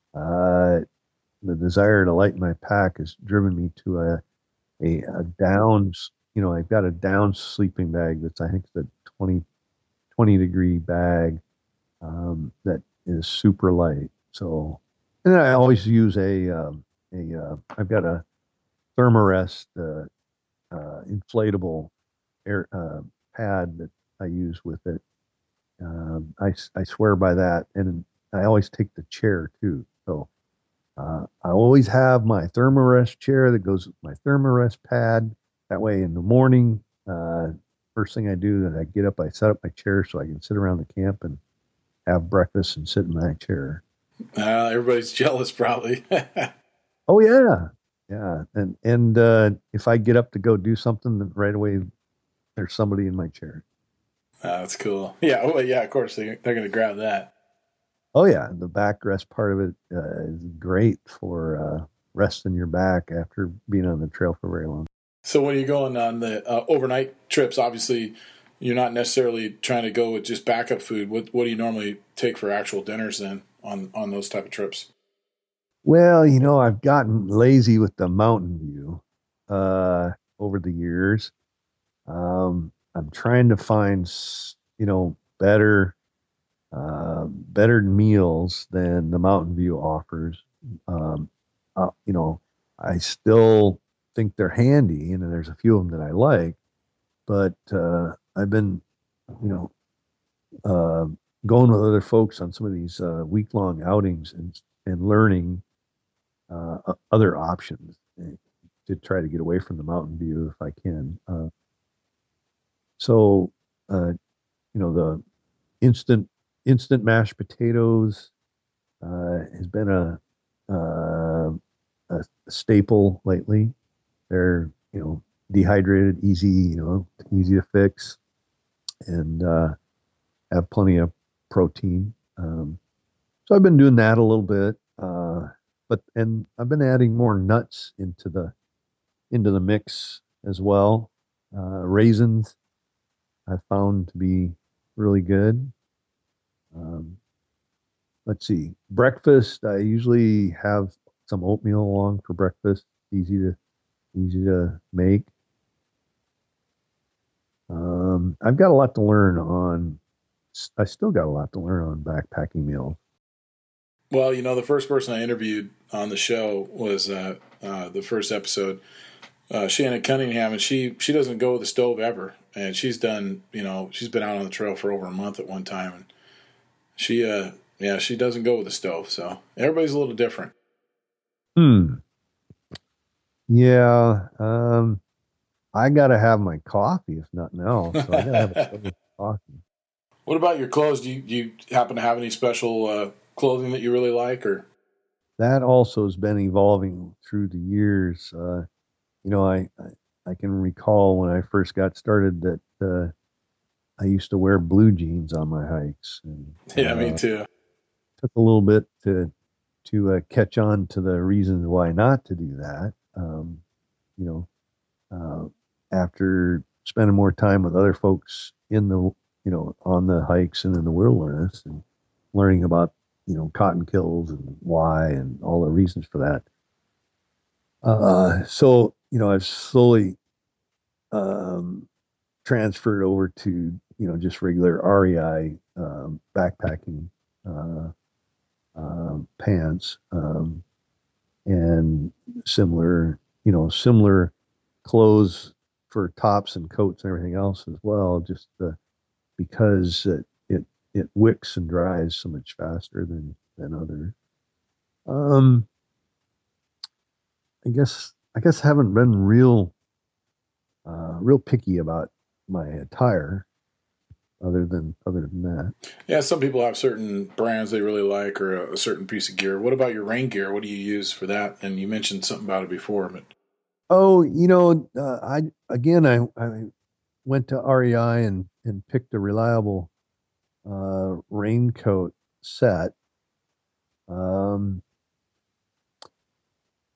Uh, the desire to lighten my pack has driven me to a a, a down. You know, I've got a down sleeping bag that's I think the twenty twenty degree bag um, that is super light. So, and then I always use a um, a uh, I've got a Thermarest uh, uh, inflatable air uh, pad that I use with it. Um, I I swear by that, and I always take the chair too. So uh, I always have my Thermarest chair that goes with my Thermarest pad. That way, in the morning, uh, first thing I do is I get up, I set up my chair so I can sit around the camp and have breakfast and sit in my chair. Uh, everybody's jealous, probably. Oh yeah, yeah. And and uh, if I get up to go do something, then right away there's somebody in my chair. Uh, that's cool. Yeah, well, yeah. Of course, they, they're going to grab that. Oh yeah, the backrest part of it uh, is great for uh, resting your back after being on the trail for very long. So when you're going on the uh, overnight trips, obviously you're not necessarily trying to go with just backup food. What what do you normally take for actual dinners then on on those type of trips? Well, you know, I've gotten lazy with the Mountain View uh, over the years. Um, I'm trying to find, s- you know, better uh, better meals than the Mountain View offers. Um, uh, you know, I still think they're handy, and there's a few of them that I like, but uh, I've been, you know, uh, going with other folks on some of these uh, week long outings and and learning uh, o- other options eh, to try to get away from the Mountain View if I can. Uh, so, uh, you know, the instant instant mashed potatoes uh, has been a, uh, a staple lately. They're, you know, dehydrated, easy, you know, easy to fix, and uh, have plenty of protein. Um, so I've been doing that a little bit, uh, but and I've been adding more nuts into the into the mix as well. Uh, raisins I found to be really good. Um, let's see, breakfast. I usually have some oatmeal along for breakfast. Easy to easy to make. Um, I've got a lot to learn on. I still got a lot to learn on backpacking meals. Well, you know, the first person I interviewed on the show was uh, uh, the first episode, uh, Shannon Cunningham, and she she doesn't go with the stove ever, and she's done, you know, she's been out on the trail for over a month at one time, and she, uh, yeah, she doesn't go with the stove. So everybody's a little different. Hmm. Yeah. Um, I gotta have my coffee if nothing else. So I gotta have a cup of coffee. What about your clothes? Do you, do you happen to have any special uh, clothing that you really like, or? That also has been evolving through the years. Uh, you know, I, I I can recall when I first got started that uh, I used to wear blue jeans on my hikes, and Yeah, me uh, too. took a little bit to to uh, catch on to the reasons why not to do that. Um, you know, uh, after spending more time with other folks in the you know on the hikes and in the wilderness and learning about you know cotton kills and why and all the reasons for that. Uh, so you know, I've slowly um, transferred over to you know just regular R E I um, backpacking uh, um pants um, and similar you know similar clothes for tops and coats and everything else as well. Just uh, because it, it it wicks and dries so much faster than than others. Um, I guess I guess I haven't been real uh, real picky about my attire other than other than that. Yeah, some people have certain brands they really like or a, a certain piece of gear. What about your rain gear? What do you use for that? And you mentioned something about it before, but Oh, you know, uh, I again I I went to R E I and and picked a reliable uh, raincoat set. Um,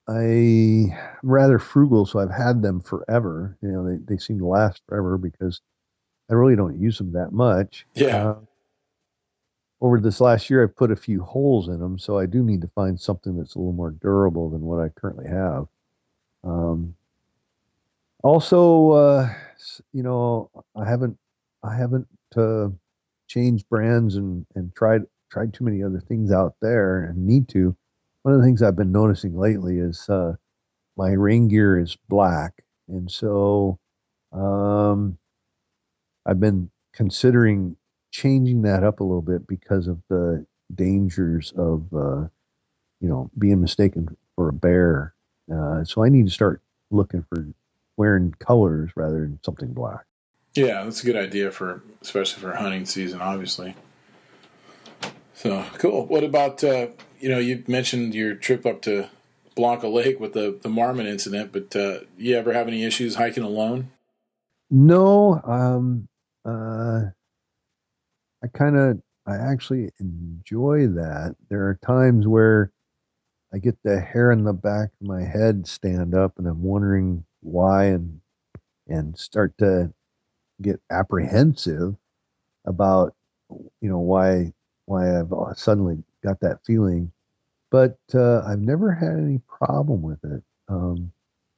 I I'm rather frugal, so I've had them forever. You know, they, they seem to last forever because I really don't use them that much. Yeah. Uh, over this last year, I've put a few holes in them, so I do need to find something that's a little more durable than what I currently have. Um, also, uh, you know, I haven't I haven't uh, changed brands and and tried tried too many other things out there and need to. One of the things I've been noticing lately is uh, my rain gear is black, and so um, I've been considering changing that up a little bit because of the dangers of uh, you know being mistaken for a bear. Uh, so I need to start looking for wearing colors rather than something black. Yeah, that's a good idea for, especially for hunting season, obviously. So cool. What about uh, you know you mentioned your trip up to Blanca Lake with the the marmot incident, but uh, you ever have any issues hiking alone? No, um, uh, I kind of I actually enjoy that. There are times where I get the hair in the back of my head stand up, and I'm wondering why, and and start to get apprehensive about you know why why I've suddenly got that feeling. But uh, I've never had any problem with it. Um,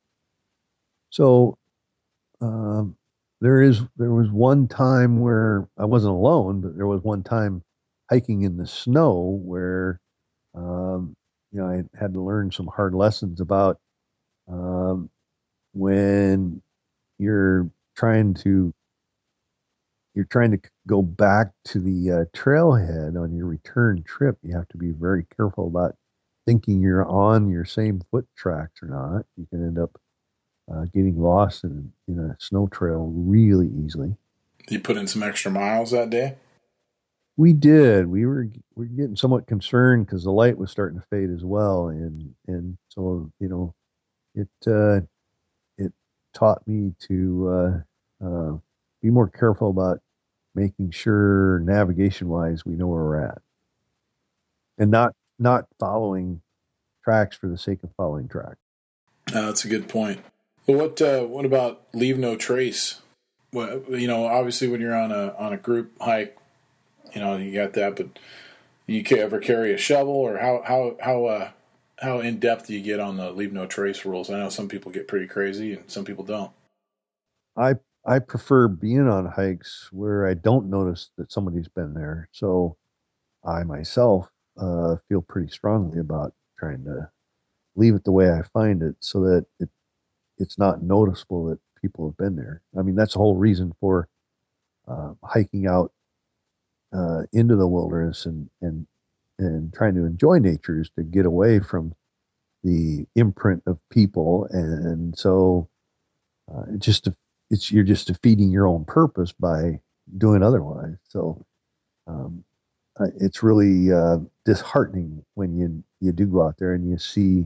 so um, there is there was one time where I wasn't alone, but there was one time hiking in the snow where um, you know I had to learn some hard lessons about um, when you're trying to you're trying to go back to the uh, trailhead on your return trip. You have to be very careful about thinking you're on your same foot tracks or not. You can end up uh, getting lost in, in a snow trail really easily. You put in some extra miles that day? We did. We were we were getting somewhat concerned because the light was starting to fade as well, and and so you know it uh, it taught me to uh, uh, be more careful about making sure navigation wise we know where we're at, and not not following tracks for the sake of following tracks. Uh, that's a good point. Well, what uh, what about leave no trace? Well, you know, obviously when you're on a on a group hike, you know you got that, but you can ever carry a shovel, or how how how uh, how in depth do you get on the leave no trace rules? I know some people get pretty crazy, and some people don't. I I prefer being on hikes where I don't notice that somebody's been there. So I myself uh, feel pretty strongly about trying to leave it the way I find it, so that it it's not noticeable that people have been there. I mean, that's the whole reason for uh, hiking out uh, into the wilderness and and and trying to enjoy nature is to get away from the imprint of people, and so uh, it just it's you're just defeating your own purpose by doing otherwise. So um, uh, it's really uh, disheartening when you you do go out there and you see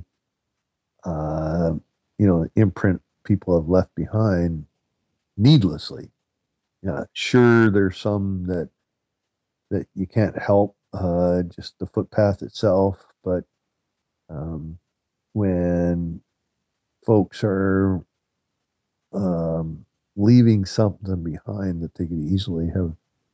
uh, you know imprint people have left behind needlessly. Yeah, sure, there's some that that you can't help, uh, just the footpath itself, but um, when folks are um, leaving something behind that they could easily have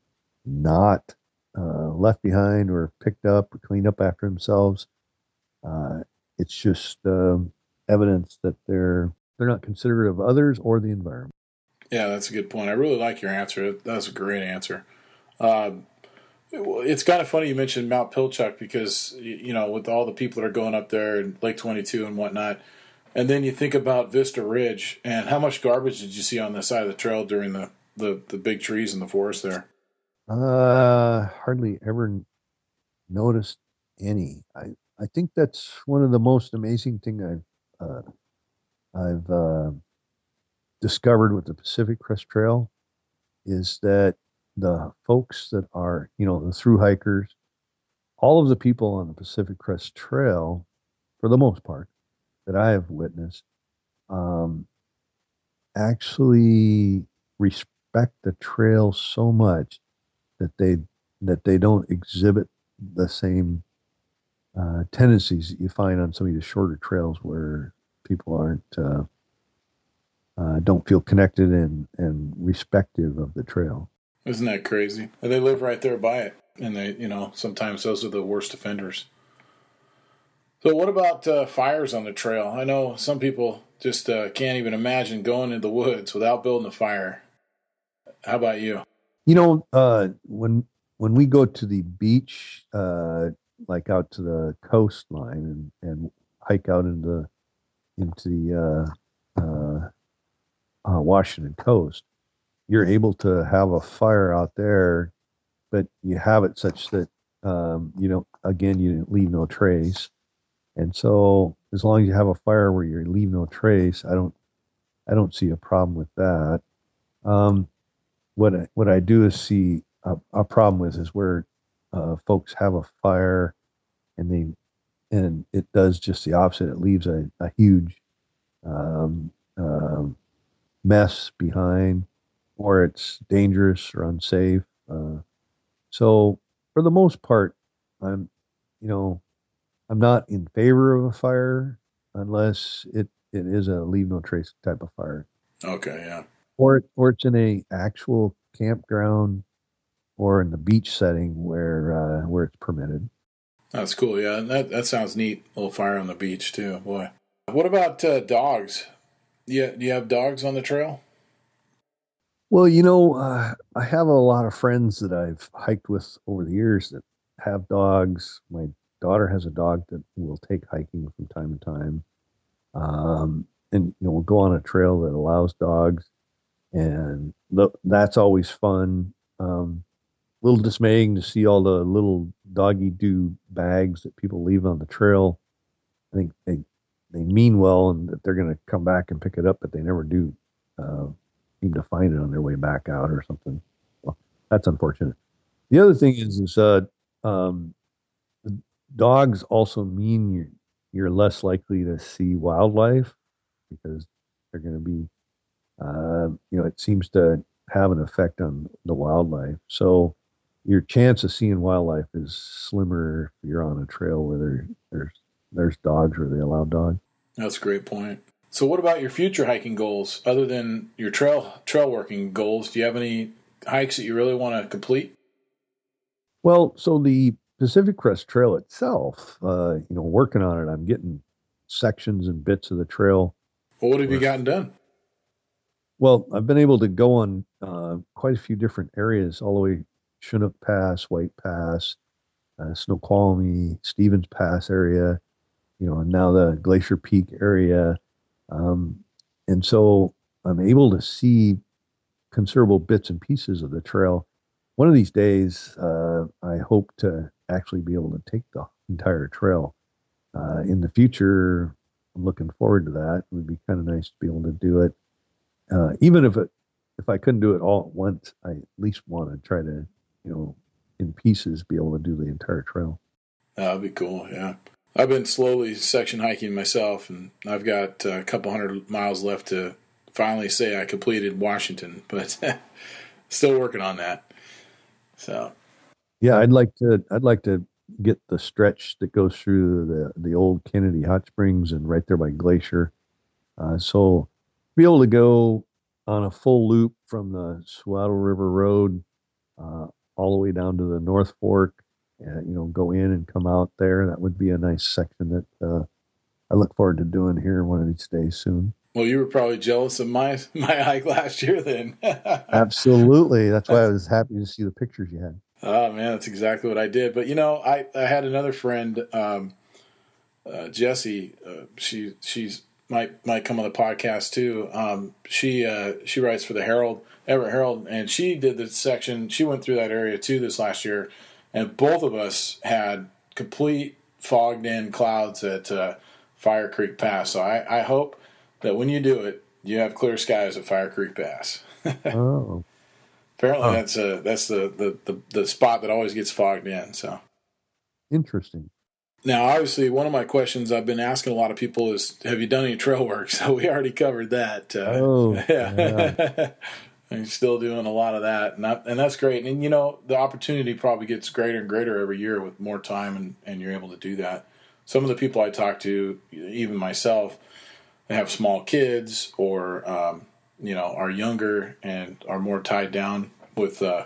not uh, left behind or picked up or cleaned up after themselves, uh, it's just um, evidence that they're they're not considerate of others or the environment. Yeah, that's a good point. I really like your answer. That's a great answer. Uh, it's kind of funny you mentioned Mount Pilchuck because, you know, with all the people that are going up there and Lake twenty-two and whatnot, and then you think about Vista Ridge and how much garbage did you see on the side of the trail during the, the, the big trees in the forest there? Uh, hardly ever noticed any. I I think that's one of the most amazing thing I've uh, I've uh, discovered with the Pacific Crest Trail is that the folks that are, you know, the through hikers, all of the people on the Pacific Crest Trail, for the most part, that I have witnessed, um, actually respect the trail so much that they that they don't exhibit the same uh, tendencies that you find on some of the shorter trails where people aren't uh, uh, don't feel connected and and respective of the trail. Isn't that crazy? And they live right there by it, and they, you know, sometimes those are the worst offenders. So, what about uh, fires on the trail? I know some people just uh, can't even imagine going into the woods without building a fire. How about you? You know, uh, when when we go to the beach, uh, like out to the coastline and, and hike out into into the uh, uh, uh, Washington coast, you're able to have a fire out there, but you have it such that um, you know, again, you leave no trace. And so, as long as you have a fire where you leave no trace, I don't, I don't see a problem with that. Um, what I, what I do is see a, a problem with is where uh, folks have a fire, and they, and it does just the opposite. It leaves a, a huge um, um, mess behind, or it's dangerous or unsafe. Uh, so, for the most part, I'm, you know, I'm not in favor of a fire unless it, it is a leave no trace type of fire. Okay, yeah. Or or it's in a actual campground or in the beach setting where uh, where it's permitted. That's cool, yeah. That that sounds neat. A little fire on the beach too, boy. What about uh, dogs? Yeah, do you have dogs on the trail? Well, you know, uh, I have a lot of friends that I've hiked with over the years that have dogs. My daughter has a dog that will take hiking from time to time. Um, and, you know, we'll go on a trail that allows dogs, and th- that's always fun. Um, a little dismaying to see all the little doggy do bags that people leave on the trail. I think they, they mean well and that they're going to come back and pick it up, but they never do, uh, seem to find it on their way back out or something. Well, that's unfortunate. The other thing is, is, uh, um, dogs also mean you're, you're less likely to see wildlife because they're going to be, uh, you know, it seems to have an effect on the wildlife. So your chance of seeing wildlife is slimmer if you're on a trail where there, there's there's dogs or they allow dogs. That's a great point. So what about your future hiking goals other than your trail trail working goals? Do you have any hikes that you really want to complete? Well, so the Pacific Crest Trail itself, uh, you know, working on it, I'm getting sections and bits of the trail. Well, what have you gotten done? Well, I've been able to go on uh, quite a few different areas, all the way Chinook Pass, White Pass, uh, Snoqualmie, Stevens Pass area, you know, and now the Glacier Peak area. Um, and so I'm able to see considerable bits and pieces of the trail. One of these days, uh, I hope to actually be able to take the entire trail. Uh, in the future, I'm looking forward to that. It would be kind of nice to be able to do it. Uh, even if it, if I couldn't do it all at once, I at least want to try to, you know, in pieces, be able to do the entire trail. That'd be cool. Yeah, I've been slowly section hiking myself, and I've got a couple hundred miles left to finally say I completed Washington, but still working on that. So, yeah, I'd like to. I'd like to get the stretch that goes through the the old Kennedy Hot Springs and right there by Glacier. Uh, so be able to go on a full loop from the Swattle River Road uh, all the way down to the North Fork, and you know, go in and come out there. That would be a nice section that uh, I look forward to doing here one of these days soon. Well, you were probably jealous of my my hike last year then. Absolutely. That's why I was happy to see the pictures you had. Oh, man, that's exactly what I did. But, you know, I, I had another friend, um, uh, Jessie. Uh, she she's might might come on the podcast too. Um, she uh, she writes for the Herald, Everett Herald, and she did the section. She went through that area too this last year, and both of us had complete fogged in clouds at uh, Fire Creek Pass. So I, I hope that when you do it, you have clear skies at Fire Creek Pass. Oh. Apparently, Oh. that's a that's the, the, the, the spot that always gets fogged in. So Interesting. now, obviously, one of my questions I've been asking a lot of people is, "Have you done any trail work?" So we already covered that. Uh, Oh, yeah. yeah. And you're still doing a lot of that, and that, and that's great. And you know, the opportunity probably gets greater and greater every year with more time, and, and you're able to do that. Some of the people I talk to, even myself, they have small kids or um, you know, are younger and are more tied down with uh,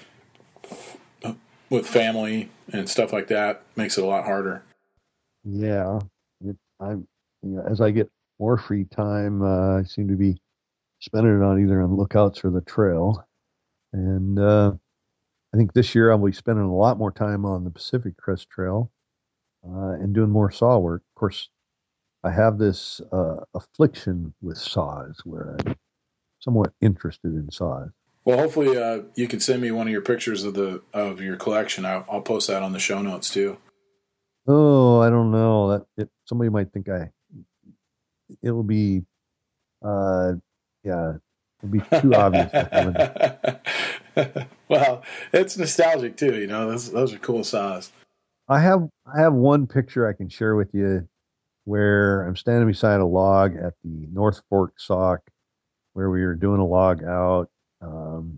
with family and stuff like that. Makes it a lot harder. Yeah, it, I'm. You know, as I get more free time, uh, I seem to be spending it on either on lookouts or the trail. And uh, I think this year I'll be spending a lot more time on the Pacific Crest Trail uh, and doing more saw work. Of course, I have this uh, affliction with saws where I'm somewhat interested in saws. Well, hopefully uh, you can send me one of your pictures of the of your collection. I'll, I'll post that on the show notes too. Oh, I don't know. That it, somebody might think I. It'll be, uh, yeah, it'll be too obvious. Well, it's nostalgic too. You know, those those are cool saws. I have I have one picture I can share with you where I'm standing beside a log at the North Fork Sauk, where we were doing a log out. Um,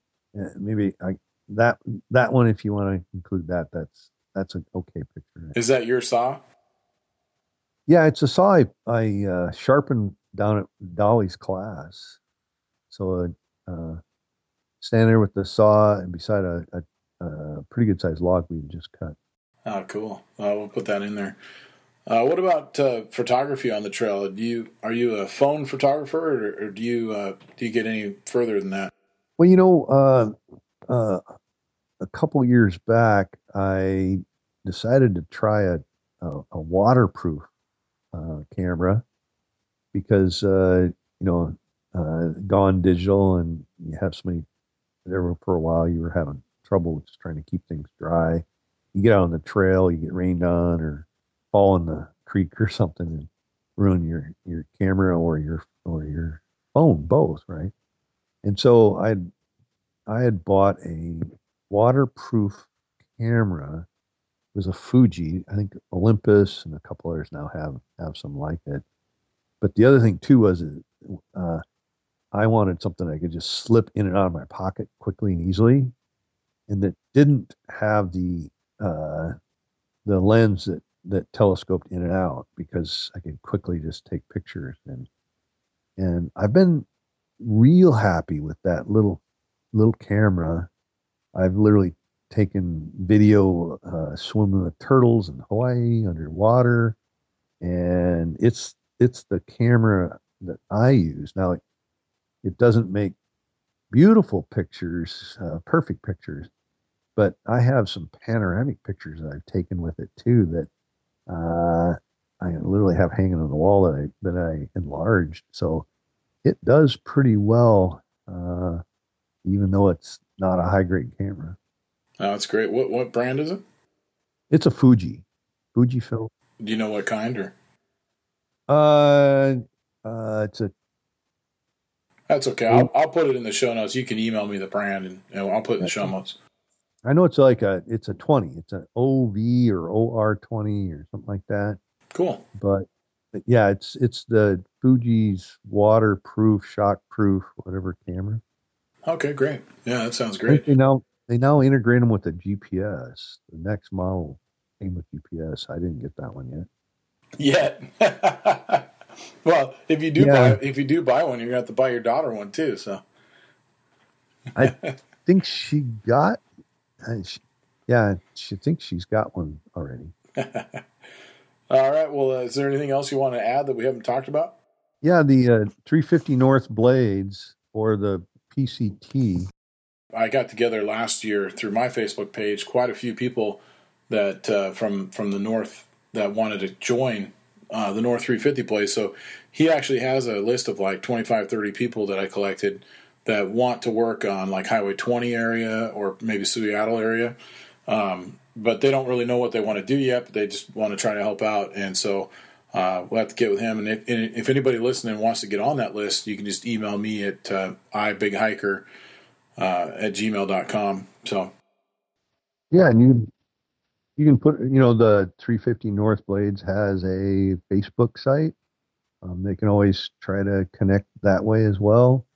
maybe I that that one, if you want to include that, that's that's an okay picture. Is that your saw? Yeah, it's a saw I, I uh, sharpened down at Dolly's class. So uh, standing there with the saw and beside a, a, a pretty good sized log we just cut. Oh, cool. Uh, we'll put that in there. Uh, what about uh, photography on the trail? Do you are you a phone photographer, or, or do you uh, do you get any further than that? Well, you know, uh, uh, a couple years back, I decided to try a a, a waterproof uh, camera because uh, you know, uh, gone digital, and you have so many. There for a while, you were having trouble with just trying to keep things dry. You get out on the trail, you get rained on, or fall in the creek or something, and ruin your your camera or your or your phone, both, right? And so I I had bought a waterproof camera. It was a Fuji. I think Olympus and a couple others now have have some like it. But the other thing too was uh, I wanted something I could just slip in and out of my pocket quickly and easily, and that didn't have the uh, the lens that that telescoped in and out, because I could quickly just take pictures. and and I've been real happy with that little little camera. I've literally taken video uh, swimming with turtles in Hawaii underwater, and it's it's the camera that I use now. It, it doesn't make beautiful pictures, uh, perfect pictures, but I have some panoramic pictures that I've taken with it too that uh, I literally have hanging on the wall that I that I enlarged. So it does pretty well, uh, even though it's not a high grade camera. Oh, that's great. What what brand is it? It's a Fuji, Fujifilm. Do you know what kind or? Uh, uh, it's a. That's okay. I'll I'll put it in the show notes. You can email me the brand, and you know, I'll put it in the show notes. I know it's like a it's a twenty. It's an O V or O R twenty or something like that. Cool. But, but yeah, it's it's the Fuji's waterproof, shockproof, whatever camera. Okay, great. Yeah, that sounds great. They now they now integrate them with a G P S. The next model came with G P S. I didn't get that one yet. Yet. Well, if you do yeah. buy if you do buy one, you're gonna have to buy your daughter one too. So I think she got. Uh, she, yeah, she thinks she's got one already. All right. Well, uh, is there anything else you want to add that we haven't talked about? Yeah, the uh, three fifty North blades or the P C T. I got together last year through my Facebook page quite a few people that uh, from from the north that wanted to join uh, the North three fifty place. So he actually has a list of like twenty-five, thirty people that I collected that want to work on like Highway twenty area or maybe Seattle area. Um, but they don't really know what they want to do yet, but they just want to try to help out. And so uh, we'll have to get with him. And if, and if anybody listening wants to get on that list, you can just email me at uh, ibighiker uh, at gmail dot com. So, yeah, and you you can put, you know, the three fifty North Blades has a Facebook site. Um, they can always try to connect that way as well.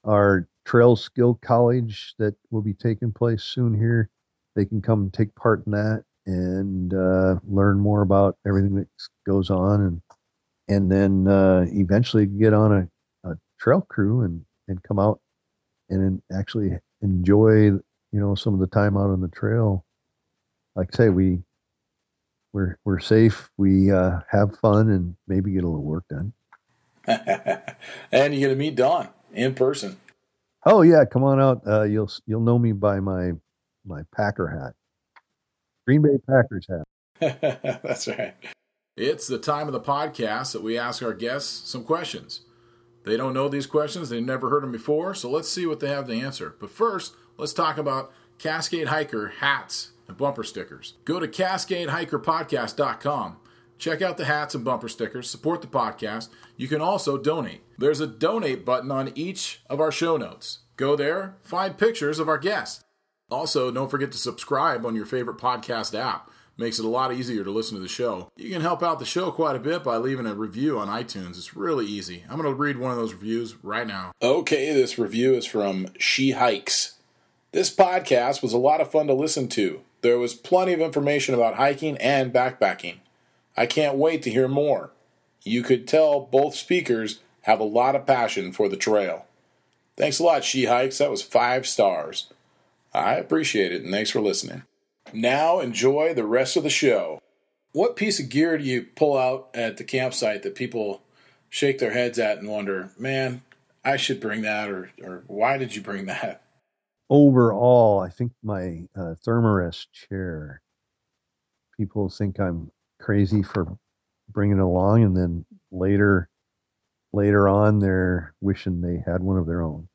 our Trail Skill College that will be taking place soon here. They can come take part in that and uh, learn more about everything that goes on, and and then uh, eventually get on a, a trail crew and, and come out and actually enjoy, you know, some of the time out on the trail. Like I say, we we're we're safe. We uh, have fun and maybe get a little work done. And you're gonna meet Don in person. Oh yeah, come on out. Uh, you'll you'll know me by my my Packer hat, Green Bay Packers hat. That's right. It's the time of the podcast that we ask our guests some questions. They don't know these questions. They've never heard them before, so let's see what they have to answer. But first, let's talk about Cascade Hiker hats and bumper stickers. Go to cascade hiker podcast dot com. Check out the hats and bumper stickers. Support the podcast. You can also donate. There's a donate button on each of our show notes. Go there, find pictures of our guests. Also, don't forget to subscribe on your favorite podcast app. Makes it a lot easier to listen to the show. You can help out the show quite a bit by leaving a review on iTunes. It's really easy. I'm going to read one of those reviews right now. Okay, this review is from She Hikes. This podcast was a lot of fun to listen to. There was plenty of information about hiking and backpacking. I can't wait to hear more. You could tell both speakers have a lot of passion for the trail. Thanks a lot, She Hikes. That was five stars. I appreciate it, and thanks for listening. Now enjoy the rest of the show. What piece of gear do you pull out at the campsite that people shake their heads at and wonder, man, I should bring that, or, or why did you bring that? Overall, I think my uh, Thermarest chair. People think I'm crazy for bringing it along, and then later, later on, they're wishing they had one of their own.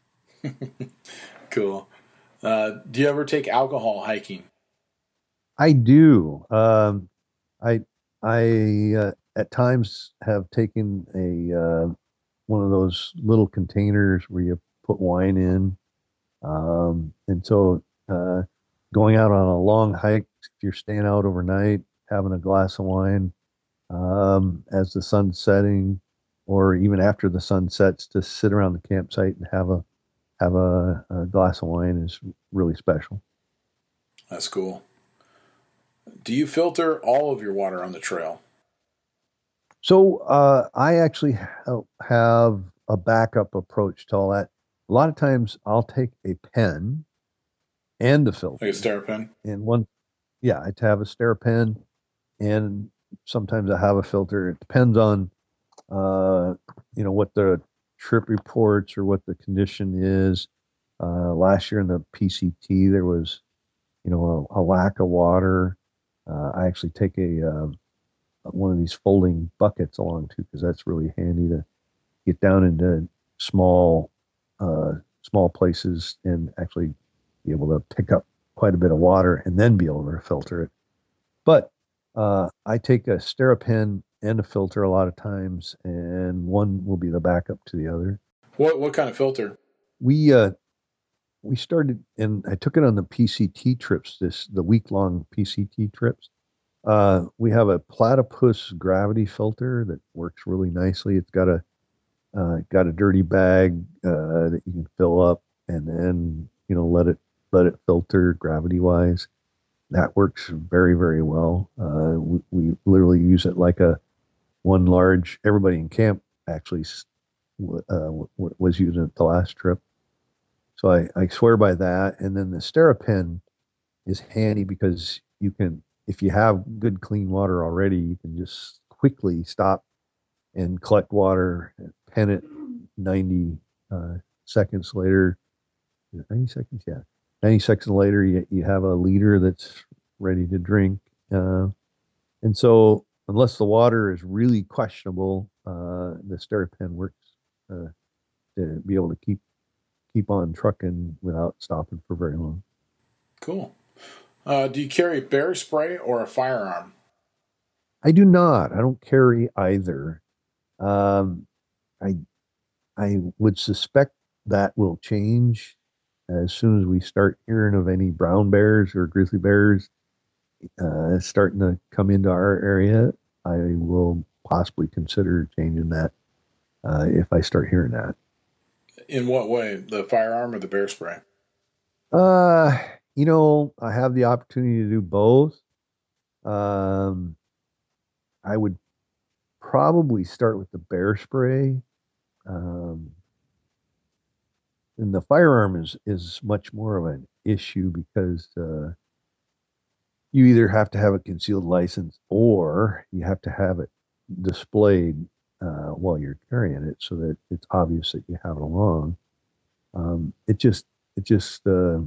Cool. Uh, do you ever take alcohol hiking? I do. Um, I I uh, at times have taken a uh, one of those little containers where you put wine in, um, and so uh, going out on a long hike, if you're staying out overnight, having a glass of wine um, as the sun's setting, or even after the sun sets, to sit around the campsite and have a have a, a glass of wine is really special. That's cool. Do you filter all of your water on the trail? So uh, I actually ha- have a backup approach to all that. A lot of times I'll take a pen and a filter. Like a SteriPen? And one, yeah, I have a SteriPen, and sometimes I have a filter. It depends on, uh, you know, what the trip reports or what the condition is. Uh, last year in the P C T, there was, you know, a, a lack of water. Uh, I actually take a uh, one of these folding buckets along too, because that's really handy to get down into small uh, small places and actually be able to pick up quite a bit of water and then be able to filter it. But uh, I take a SteriPen and a filter a lot of times, and one will be the backup to the other. What what kind of filter? We uh, we started, and I took it on the P C T trips, this the week-long P C T trips. Uh, we have a Platypus gravity filter that works really nicely. It's got a uh, got a dirty bag uh, that you can fill up, and then you know let it let it filter gravity-wise. That works very very well. Uh, we, we literally use it like a one large. Everybody in camp actually uh, was using it the last trip. So I, I swear by that. And then the SteriPen is handy because you can, if you have good clean water already, you can just quickly stop and collect water, pen it ninety uh, seconds later. ninety seconds, yeah. ninety seconds later, you, you have a liter that's ready to drink. Uh, and so unless the water is really questionable, uh, the SteriPen works uh, to be able to keep keep on trucking without stopping for very long. Cool. Uh, do you carry bear spray or a firearm? I do not. I don't carry either. Um, I I would suspect that will change as soon as we start hearing of any brown bears or grizzly bears uh, starting to come into our area. I will possibly consider changing that uh, if I start hearing that. In what way? The firearm or the bear spray? Uh, you know, I have the opportunity to do both. Um, I would probably start with the bear spray. Um, and the firearm is is much more of an issue because uh, you either have to have a concealed license or you have to have it displayed uh, while you're carrying it so that it's obvious that you have it along. Um, it just it just uh,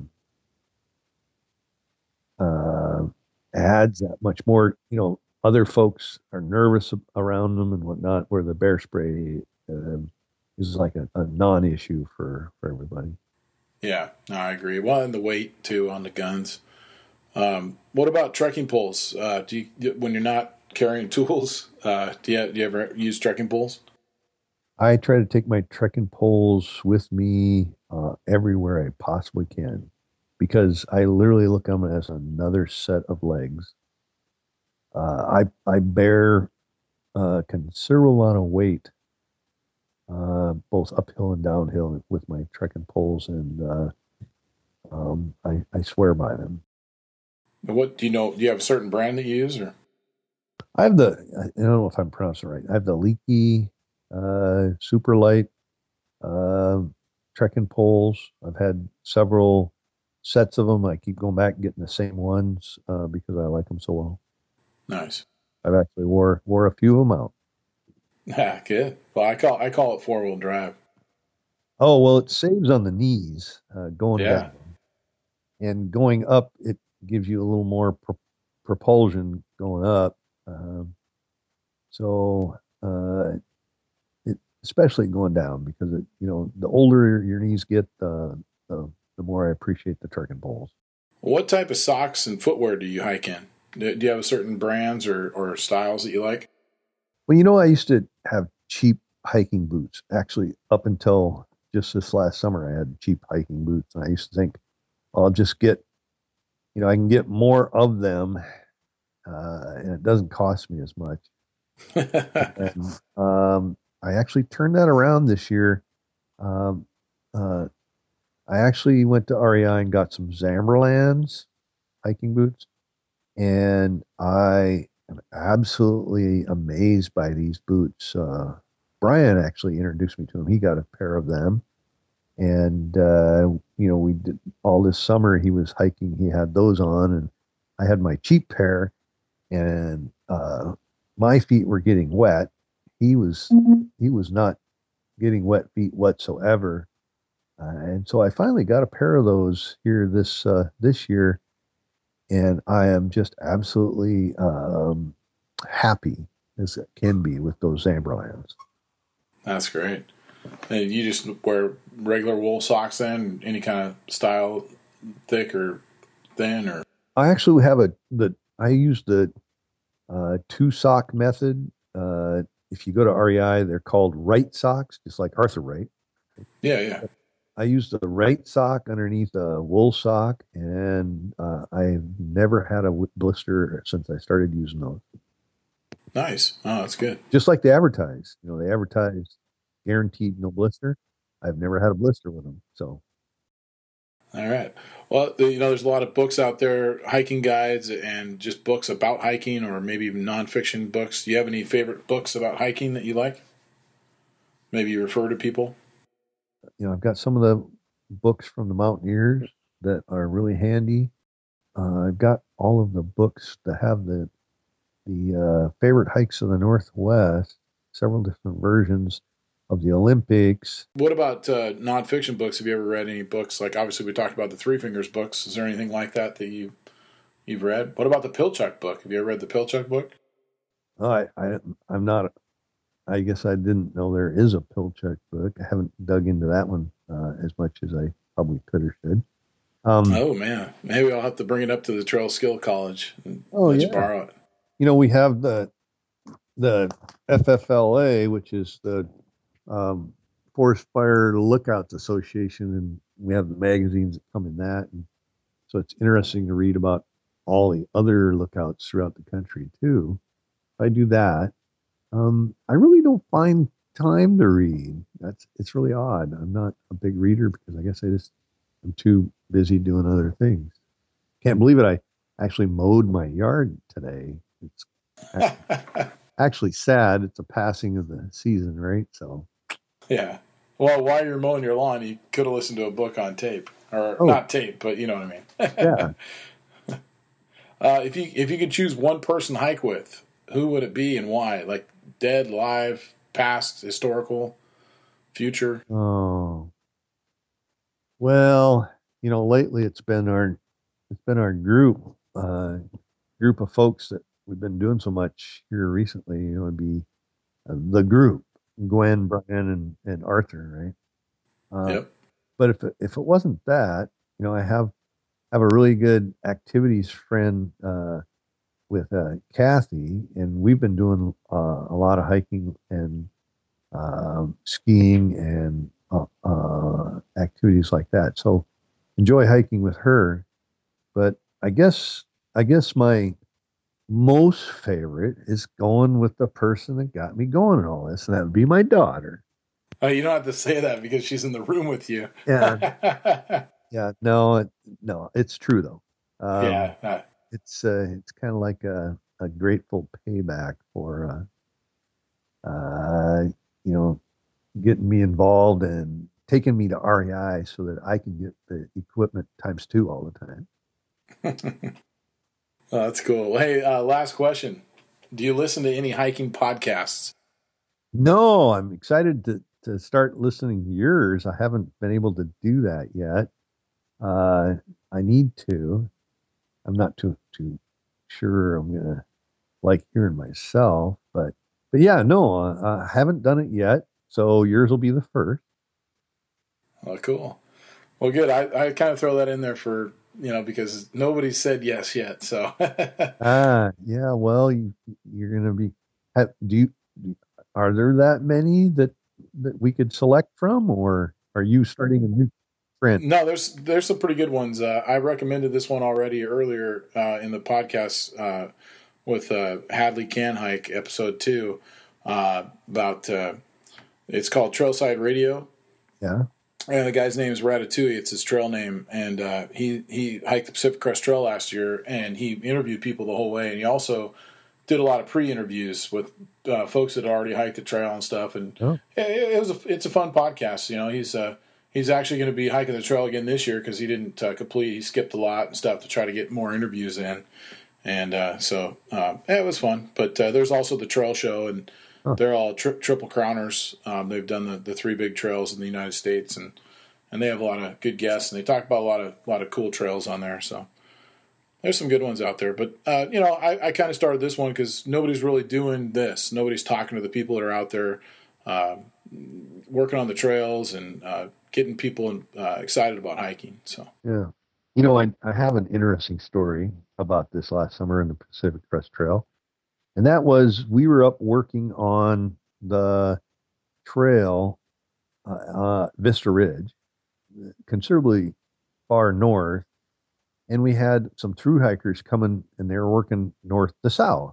uh, adds that much more. You know, other folks are nervous around them and whatnot, where the bear spray uh, is like a, a non-issue for for everybody. Yeah, no, I agree. Well, and the weight too on the guns. Um, what about trekking poles? Uh, do you, when you're not carrying tools, uh, do you do you ever use trekking poles? I try to take my trekking poles with me uh, everywhere I possibly can because I literally look at them as another set of legs. Uh, I I bear a considerable amount of weight, uh, both uphill and downhill, with my trekking poles, and uh, um, I I swear by them. What do you know? Do you have a certain brand that you use, or I have the I don't know if I'm pronouncing it right. I have the Leaky uh, super light uh, trekking poles. I've had several sets of them. I keep going back and getting the same ones uh, because I like them so well. nice? I've actually wore wore a few of them out. Yeah, good. Well, I call I call it four wheel drive. Oh well, it saves on the knees uh, going Yeah, down and going up. It gives you a little more pro- propulsion going up. Um, so uh, it, especially going down because it, you know, the older your knees get, uh, the the more I appreciate the trekking poles. what type of socks and footwear do you hike in? Do do you have certain brands or, or styles that you like? Well, you know, I used to have cheap hiking boots. Actually, up until just this last summer, I had cheap hiking boots, and I used to think, I'll just get, you know, I can get more of them, uh, and it doesn't cost me as much. And um, I actually turned that around this year. Um, uh, I actually went to R E I and got some Zamberlands hiking boots, and I am absolutely amazed by these boots. Uh, Brian actually introduced me to them. He got a pair of them, and uh, you know, we did all this summer. He was hiking. He had those on, and I had my cheap pair, and uh, my feet were getting wet. He was Mhm. he was not getting wet feet whatsoever, uh, and so I finally got a pair of those here this uh, this year, and I am just absolutely um, happy as it can be with those Zamberlands. That's great. And you just wear regular wool socks then? Any kind of style, thick or thin, or I actually have a the I use the uh, two sock method. Uh, if you go to R E I, they're called right socks, just like Arthur Wright. yeah, yeah. I use the right sock underneath a wool sock, and uh, I've never had a w- blister since I started using those. Nice. Oh, that's good. Just like they advertise, you know, they advertise guaranteed no blister. I've never had a blister with them, so All right. Well, you know, there's a lot of books out there, hiking guides, and just books about hiking, or maybe even nonfiction books. Do you have any favorite books about hiking that you like? Maybe you refer to people. you know, I've got some of the books from the Mountaineers that are really handy. Uh, I've got all of the books that have the the uh, favorite hikes of the Northwest, several different versions of the Olympics. What about uh, nonfiction books? Have you ever read any books? Like, obviously, we talked about the Three Fingers books. Is there anything like that that you you've read? What about the Pilchuck book? Have you ever read the Pilchuck book? Oh, I, I I'm not. I guess I didn't know there is a Pilchuck book. I haven't dug into that one uh, as much as I probably could or should. Um, Oh man, maybe I'll have to bring it up to the Trail Skill College and oh let yeah, you borrow it. you know, we have the the F F L A, which is the um, Forest Fire Lookouts Association, and we have the magazines that come in that, and so it's interesting to read about all the other lookouts throughout the country too. I do that. Um, I really don't find time to read. That's it's really odd. I'm not a big reader because I guess I just I'm too busy doing other things. Can't believe it. I actually mowed my yard today. It's actually sad. It's a passing of the season, right? So yeah. Well, while you're mowing your lawn, you could have listened to a book on tape, or oh, not tape, but you know what I mean. yeah. Uh, if you if you could choose one person to hike with, who would it be and why? Like dead, live, past, historical, future. Oh, well, you know, lately it's been our it's been our group uh, group of folks that we've been doing so much here recently. You know, it'd be uh, the group, Gwen, Brian, and, and Arthur, right? Uh, Yep. but if it, if it wasn't that, you know, I have have a really good activities friend uh, with uh, Kathy, and we've been doing uh, a lot of hiking and um, skiing and uh, uh, activities like that. So enjoy hiking with her. But I guess I guess my most favorite is going with the person that got me going in all this, and that would be my daughter. Oh, you don't have to say that because she's in the room with you. Yeah, yeah. No, it, no, it's true though. Um, yeah. Uh, it's uh, it's kind of like a, a grateful payback for uh, uh, you know getting me involved and taking me to R E I so that I can get the equipment times two all the time. oh, that's cool. Hey, uh, last question. Do you listen to any hiking podcasts? No, I'm excited to, to start listening to yours. I haven't been able to do that yet. Uh, I need to. I'm not too too sure I'm gonna like hearing myself, but but yeah, no, uh, I haven't done it yet. So yours will be the first. Oh, cool. Well, good. I, I kind of throw that in there for, you know, because nobody said yes yet. So, Ah, yeah. Well, you, you're gonna be. Have, do you? Are there that many that that we could select from, or are you starting a new trend? no, there's there's some pretty good ones. Uh, I recommended this one already earlier uh, in the podcast uh, with uh, Hadley Can Hike episode two uh, about uh, it's called Trailside Radio. Yeah. And the guy's name is Ratatouille. It's his trail name. And uh, he, he hiked the Pacific Crest Trail last year, and he interviewed people the whole way. And he also did a lot of pre-interviews with uh, folks that had already hiked the trail and stuff. And Oh. it, it was a, it's a fun podcast. You know, he's uh, he's actually going to be hiking the trail again this year because he didn't uh, complete. He skipped a lot and stuff to try to get more interviews in. And uh, so uh, yeah, it was fun. But uh, there's also the trail show, and Huh. they're all tri- triple crowners. Um, they've done the, the three big trails in the United States, and and they have a lot of good guests, and they talk about a lot of a lot of cool trails on there. So there's some good ones out there. But uh, you know, I, I kind of started this one because nobody's really doing this. Nobody's talking to the people that are out there uh, working on the trails and uh, getting people uh, excited about hiking. So Yeah. You know, I, I have an interesting story about this last summer in the Pacific Crest Trail. And that was we were up working on the trail, uh, uh, Vista Ridge, considerably far north. And we had some through hikers coming and they were working north to south.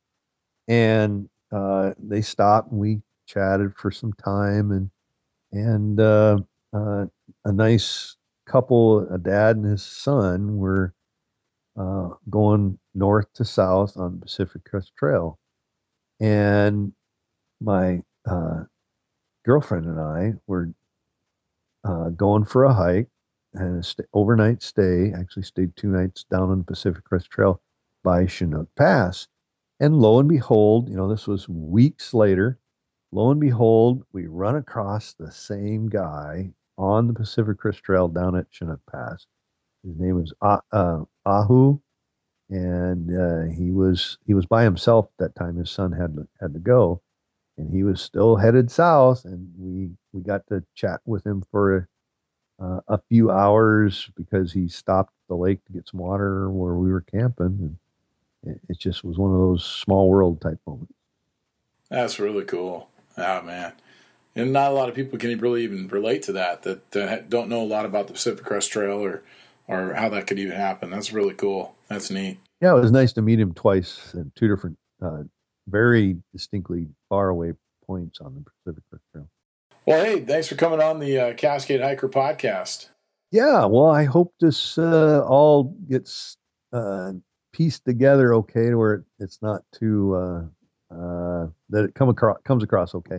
And uh, they stopped and we chatted for some time. And, and uh, uh, a nice couple, a dad and his son, were uh, going north to south on Pacific Crest Trail. And my uh, girlfriend and I were uh, going for a hike and a st- overnight stay. Actually, stayed two nights down on the Pacific Crest Trail by Chinook Pass. And lo and behold, you know, this was weeks later. Lo and behold, we run across the same guy on the Pacific Crest Trail down at Chinook Pass. His name was uh, uh, Ahu, and uh, he was he was by himself at that time. His son had to, had to go, and he was still headed south. And we we got to chat with him for uh, a few hours because he stopped at the lake to get some water where we were camping, and it, it just was one of those small world type moments. that's really cool. Oh man. And not a lot of people can really even relate to that, that, that don't know a lot about the Pacific Crest Trail or, or how that could even happen. That's really cool. That's neat. Yeah, it was nice to meet him twice in two different, uh, very distinctly far away points on the Pacific Crest Trail. Well, hey, thanks for coming on the uh, Cascade Hiker podcast. Yeah, well, I hope this uh, all gets uh, pieced together okay, to where it, it's not too uh, uh, that it come across comes across okay.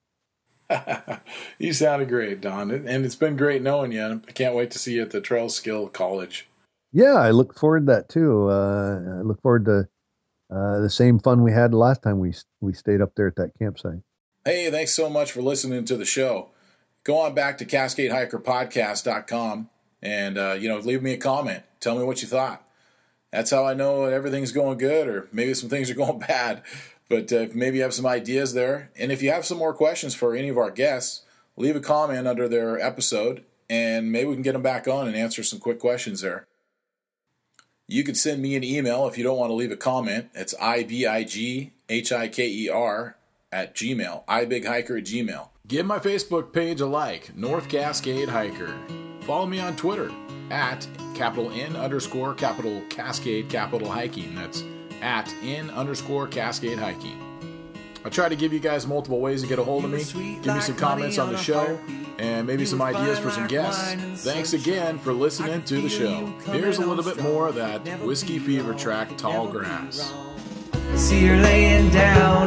You sounded great, Don, and it's been great knowing you. I can't wait to see you at the Trail Skill College. Yeah, I look forward to that too. Uh, I look forward to uh, the same fun we had last time we we stayed up there at that campsite. Hey, thanks so much for listening to the show. Go on back to cascade hiker podcast dot com and uh, you know, leave me a comment. Tell me what you thought. That's how I know everything's going good, or maybe some things are going bad. But uh, maybe you have some ideas there. And if you have some more questions for any of our guests, leave a comment under their episode, and maybe we can get them back on and answer some quick questions there. You can send me an email if you don't want to leave a comment. It's I B I G H I K E R at Gmail, ibighiker at Gmail. Give my Facebook page a like, North Cascade Hiker. Follow me on Twitter at capital N underscore capital Cascade capital hiking. That's at N underscore Cascade hiking. I try to give you guys multiple ways to get a hold of me. Give me some comments on the show and maybe some ideas for some guests. Thanks again for listening to the show. Here's a little bit more of that Whiskey Fever track, Tall Grass. See her laying down